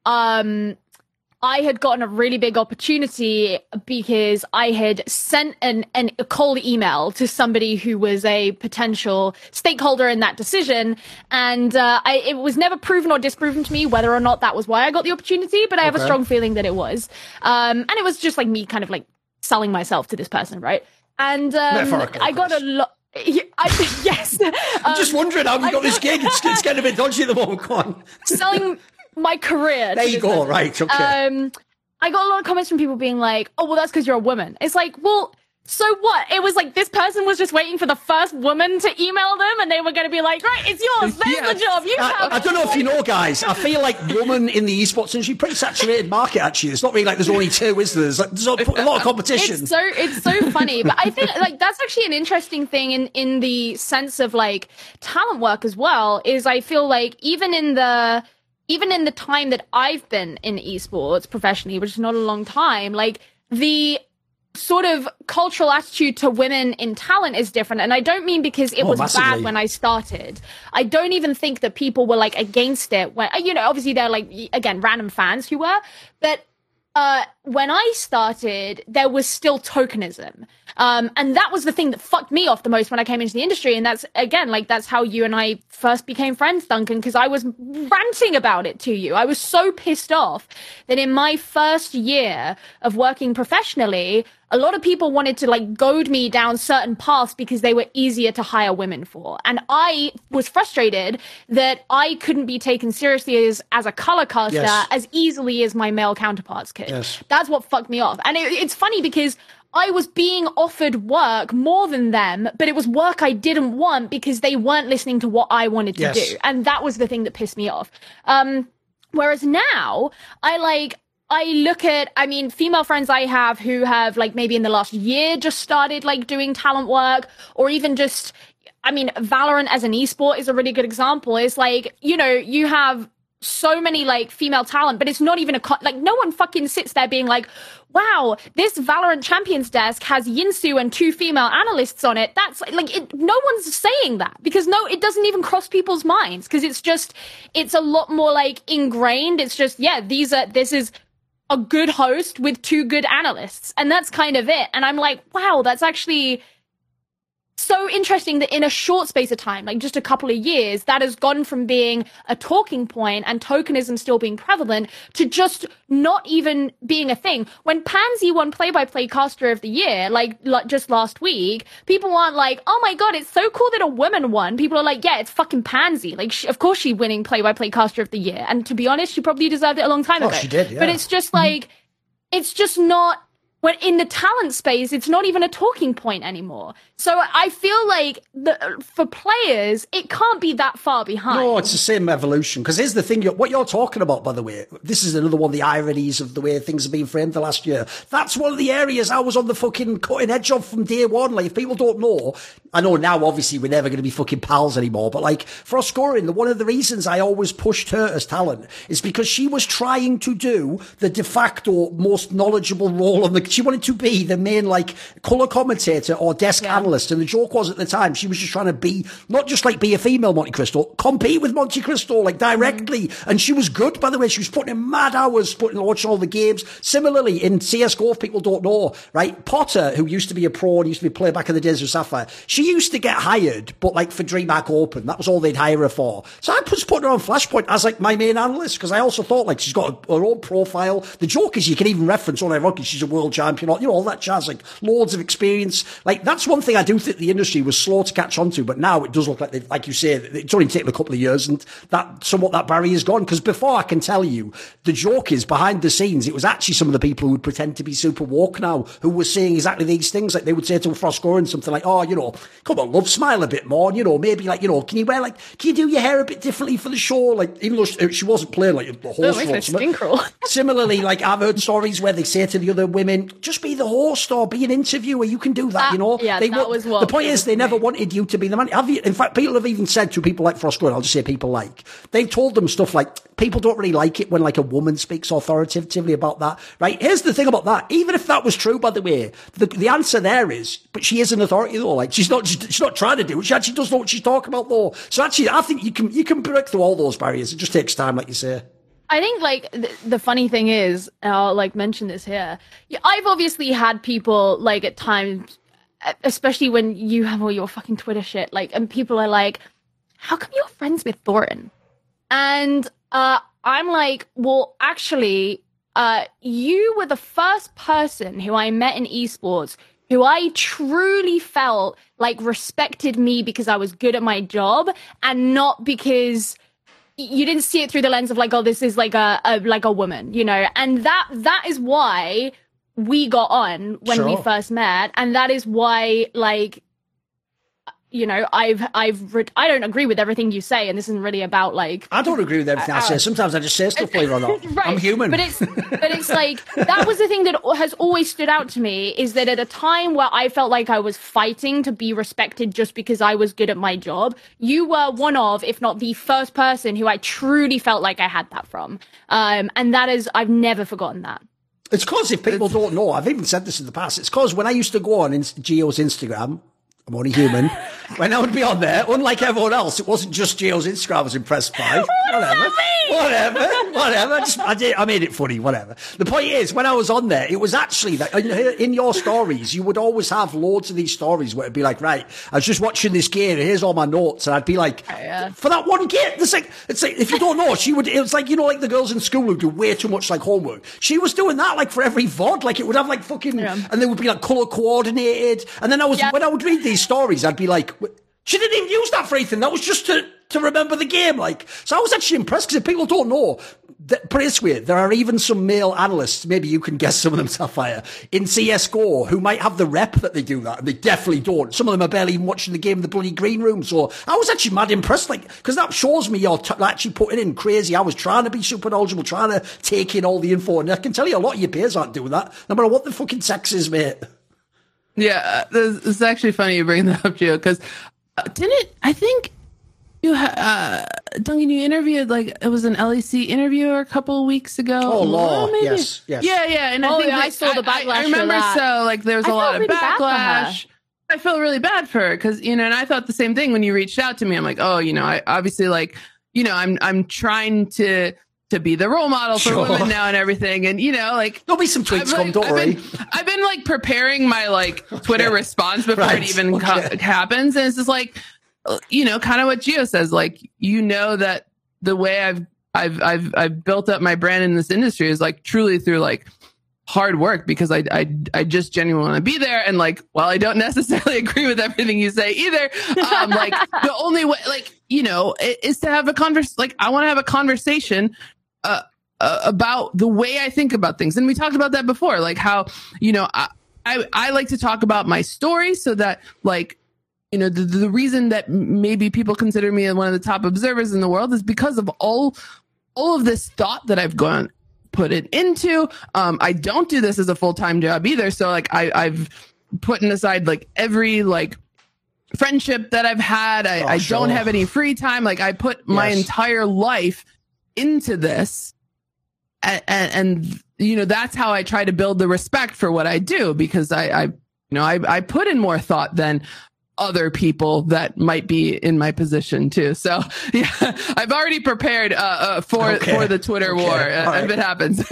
I had gotten a really big opportunity because I had sent a cold email to somebody who was a potential stakeholder in that decision. And it was never proven or disproven to me whether or not that was why I got the opportunity, but I have a strong feeling that it was. And it was just like me kind of like selling myself to this person, right? And I got a lot. Yes. I'm just wondering how you got this gig. It's getting a bit dodgy at the moment. Go on. Selling my career. There you go. person. Right. Okay. I got a lot of comments from people being like, oh, well, that's because you're a woman. It's like, well, So what? It was like this person was just waiting for the first woman to email them, and they were going to be like, right, it's yours. There's the job. You have I don't know if you know, guys. I feel like woman in the esports industry, pretty saturated market, actually. It's not really like there's only two, is there? There's a lot of competition. It's so funny. But I think like that's actually an interesting thing in the sense of like talent work as well, is I feel like even in the time that I've been in esports professionally, which is not a long time, like the sort of cultural attitude to women in talent is different. And I don't mean because it was massively bad when I started. I don't even think that people were like against it when, you know, obviously they're like, again, random fans who were, but when I started, there was still tokenism. And that was the thing that fucked me off the most when I came into the industry. And that's, again, like, that's how you and I first became friends, Duncan, because I was ranting about it to you. I was so pissed off that in my first year of working professionally, a lot of people wanted to like goad me down certain paths because they were easier to hire women for. And I was frustrated that I couldn't be taken seriously as a color caster as easily as my male counterparts could. Yes. That's what fucked me off. And it's funny because I was being offered work more than them, but it was work I didn't want because they weren't listening to what I wanted to do. And that was the thing that pissed me off. Whereas now I look at, I mean, female friends I have who have like maybe in the last year just started like doing talent work, or even just, I mean, Valorant as an esport is a really good example. It's like, you know, you have so many like female talent, but it's not even like no one fucking sits there being like, wow, this Valorant champions desk has Yinsu and 2 female analysts on it. That's like, no one's saying that because it doesn't even cross people's minds because it's a lot more like ingrained. It's just, this is a good host with 2 good analysts. And that's kind of it. And I'm like, wow, that's actually so interesting that in a short space of time, like just a couple of years, that has gone from being a talking point and tokenism still being prevalent to just not even being a thing. When Pansy won Play-by-Play Caster of the Year, like just last week, people aren't like, oh my God, it's so cool that a woman won. People are like, yeah, it's fucking Pansy. Like, of course she's winning Play-by-Play Caster of the Year. And to be honest, she probably deserved it a long time ago. She did, yeah. But it's just like, it's just not, when in the talent space, it's not even a talking point anymore. So I feel like for players, it can't be that far behind. No, it's the same evolution. Because here's the thing, what you're talking about, by the way, this is another one of the ironies of the way things have been framed the last year. That's one of the areas I was on the fucking cutting edge of from day one. Like, if people don't know, I know now, obviously, we're never going to be fucking pals anymore. But like, Frostgorin, one of the reasons I always pushed her as talent is because she was trying to do the de facto most knowledgeable role on she wanted to be the main, like, colour commentator or desk analyst. And the joke was at the time, she was just trying to be, not just like be a female Monte Cristo, compete with Monte Cristo, like directly. And she was good, by the way. She was putting in mad hours, watching all the games. Similarly, in CSGO, if people don't know, right, Potter, who used to be a pro and used to be a player back in the days of Sapphire, she used to get hired, but like for DreamHack Open, that was all they'd hire her for. So I was putting her on Flashpoint as like my main analyst, because I also thought like she's got her own profile. The joke is you can even reference on her because she's a world champion, you know, all that jazz, like loads of experience. Like, that's one thing I do think the industry was slow to catch on to, but now it does look like, like you say, it's only taken a couple of years and that somewhat that barrier is gone. Because before, I can tell you, the joke is behind the scenes, it was actually some of the people who would pretend to be super woke now who were saying exactly these things. Like, they would say to Frostgorin something like, oh, you know, come on, love, smile a bit more, you know, maybe like, you know, can you do your hair a bit differently for the show? Like, even though she wasn't playing like the host. Similarly, like, I've heard stories where they say to the other women, just be the host or be an interviewer, you can do that, you know. Yeah, that was what the point is, they never wanted you to be the man. In fact, people have even said to people like Frostgorin, I'll just say people like, they've told them stuff like, people don't really like it when like a woman speaks authoritatively about that, right? Here's the thing about that. Even if that was true, by the way, the answer there is, but she is an authority though. Like, she's not trying to do it. She actually does know what she's talking about though. So actually, I think you can break through all those barriers. It just takes time, like you say. I think, like, the funny thing is, and I'll, like, mention this here, I've obviously had people, like, at times, especially when you have all your fucking Twitter shit, like, and people are like, how come you're friends with Thorin? And I'm like, well, actually, you were the first person who I met in esports who I truly felt, like, respected me because I was good at my job and not because you didn't see it through the lens of like, oh, this is like a woman, you know. And that is why we got on when we Sure. first met, and that is why, like, you know, I don't agree with everything you say, and this isn't really about like. I don't agree with everything I say. Sometimes I just say stuff, believe it or not. Right. I'm human. But it's like, that was the thing that has always stood out to me, is that at a time where I felt like I was fighting to be respected just because I was good at my job, you were one of, if not the first person who I truly felt like I had that from. And that is, I've never forgotten that. It's because if people don't know, I've even said this in the past, it's because when I used to go on Gio's Instagram, I'm only human, when I would be on there, unlike everyone else, it wasn't just Gio's Instagram I was impressed by. Whatever. I made it funny, whatever. The point is, when I was on there, it was actually that in your stories, you would always have loads of these stories where it'd be like, right, I was just watching this game, and here's all my notes, and I'd be like, for that one game, it's like, if you don't know, it was like, you know, like the girls in school who do way too much like homework. She was doing that like for every VOD, like it would have like fucking, and they would be like color coordinated, and then when I would read these stories, I'd be like, she didn't even use that for anything. That was just to remember the game. Like, so I was actually impressed, because if people don't know, put it this way, there are even some male analysts, maybe you can guess some of them, Sapphire, in CSGO who might have the rep that they do that, and they definitely don't. Some of them are barely even watching the game in the bloody green room. So I was actually mad impressed, like, because that shows me you're actually putting in crazy hours, trying to be super knowledgeable, trying to take in all the info. And I can tell you a lot of your peers aren't doing that, no matter what the fucking sex is, mate. Yeah, it's actually funny you bring that up, Gio, because I think you Duncan, you interviewed, like, it was an LEC interview a couple of weeks ago. Oh, Law, maybe. yes. Yeah, and I think I saw the backlash. I remember, for that. so like there was a lot of really bad for her. backlash. I felt really bad for her because, you know, and I thought the same thing when you reached out to me. I'm like, oh, you know, I obviously, like, you know, I'm trying to be the role model for women now and everything. And, you know, like, There'll be some tweets come, don't worry. I've been like preparing my like Twitter response before it even happens. And it's just like, you know, kind of what Gio says, like, you know, that the way I've built up my brand in this industry is like truly through like hard work, because I just genuinely want to be there. And like, while I don't necessarily agree with everything you say either, like the only way, like, you know, is to have a like, I want to have a conversation about the way I think about things. And we talked about that before, like how, you know, I like to talk about my story so that, like, you know, the reason that maybe people consider me one of the top observers in the world is because of all of this thought that I've put it into. I don't do this as a full-time job either. So like I've put aside like every like friendship that I've had. I don't have any free time. Like I put my entire life into this. And you know, that's how I try to build the respect for what I do, because I put in more thought than other people that might be in my position too. So yeah, I've already prepared for the Twitter war if it happens.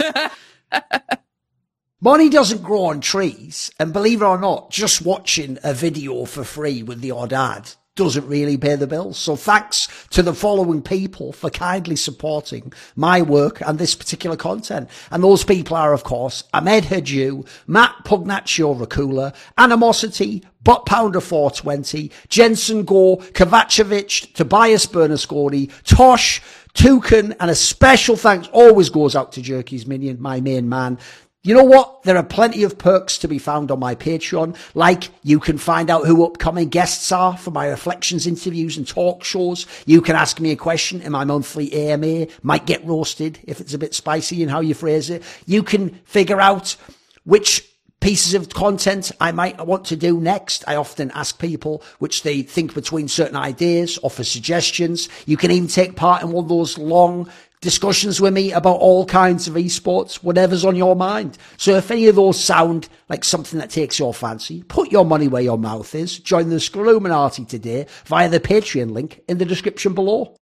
Money doesn't grow on trees, and believe it or not, just watching a video for free with the odd ad doesn't really pay the bills. So thanks to the following people for kindly supporting my work and this particular content. And those people are, of course, Ahmed Hadju, Matt Pugnaccio Racula, Animosity, Bot Pounder 420, Jensen Gore, Kovacevic, Tobias Bernasconi, Tosh, Toucan, and a special thanks always goes out to Jerky's Minion, my main man. You know what? There are plenty of perks to be found on my Patreon. Like, you can find out who upcoming guests are for my reflections, interviews, and talk shows. You can ask me a question in my monthly AMA. Might get roasted if it's a bit spicy in how you phrase it. You can figure out which pieces of content I might want to do next. I often ask people which they think between certain ideas, offer suggestions. You can even take part in one of those long discussions with me about all kinds of esports, whatever's on your mind. So if any of those sound like something that takes your fancy, put your money where your mouth is. Join the Screluminati today via the Patreon link in the description below.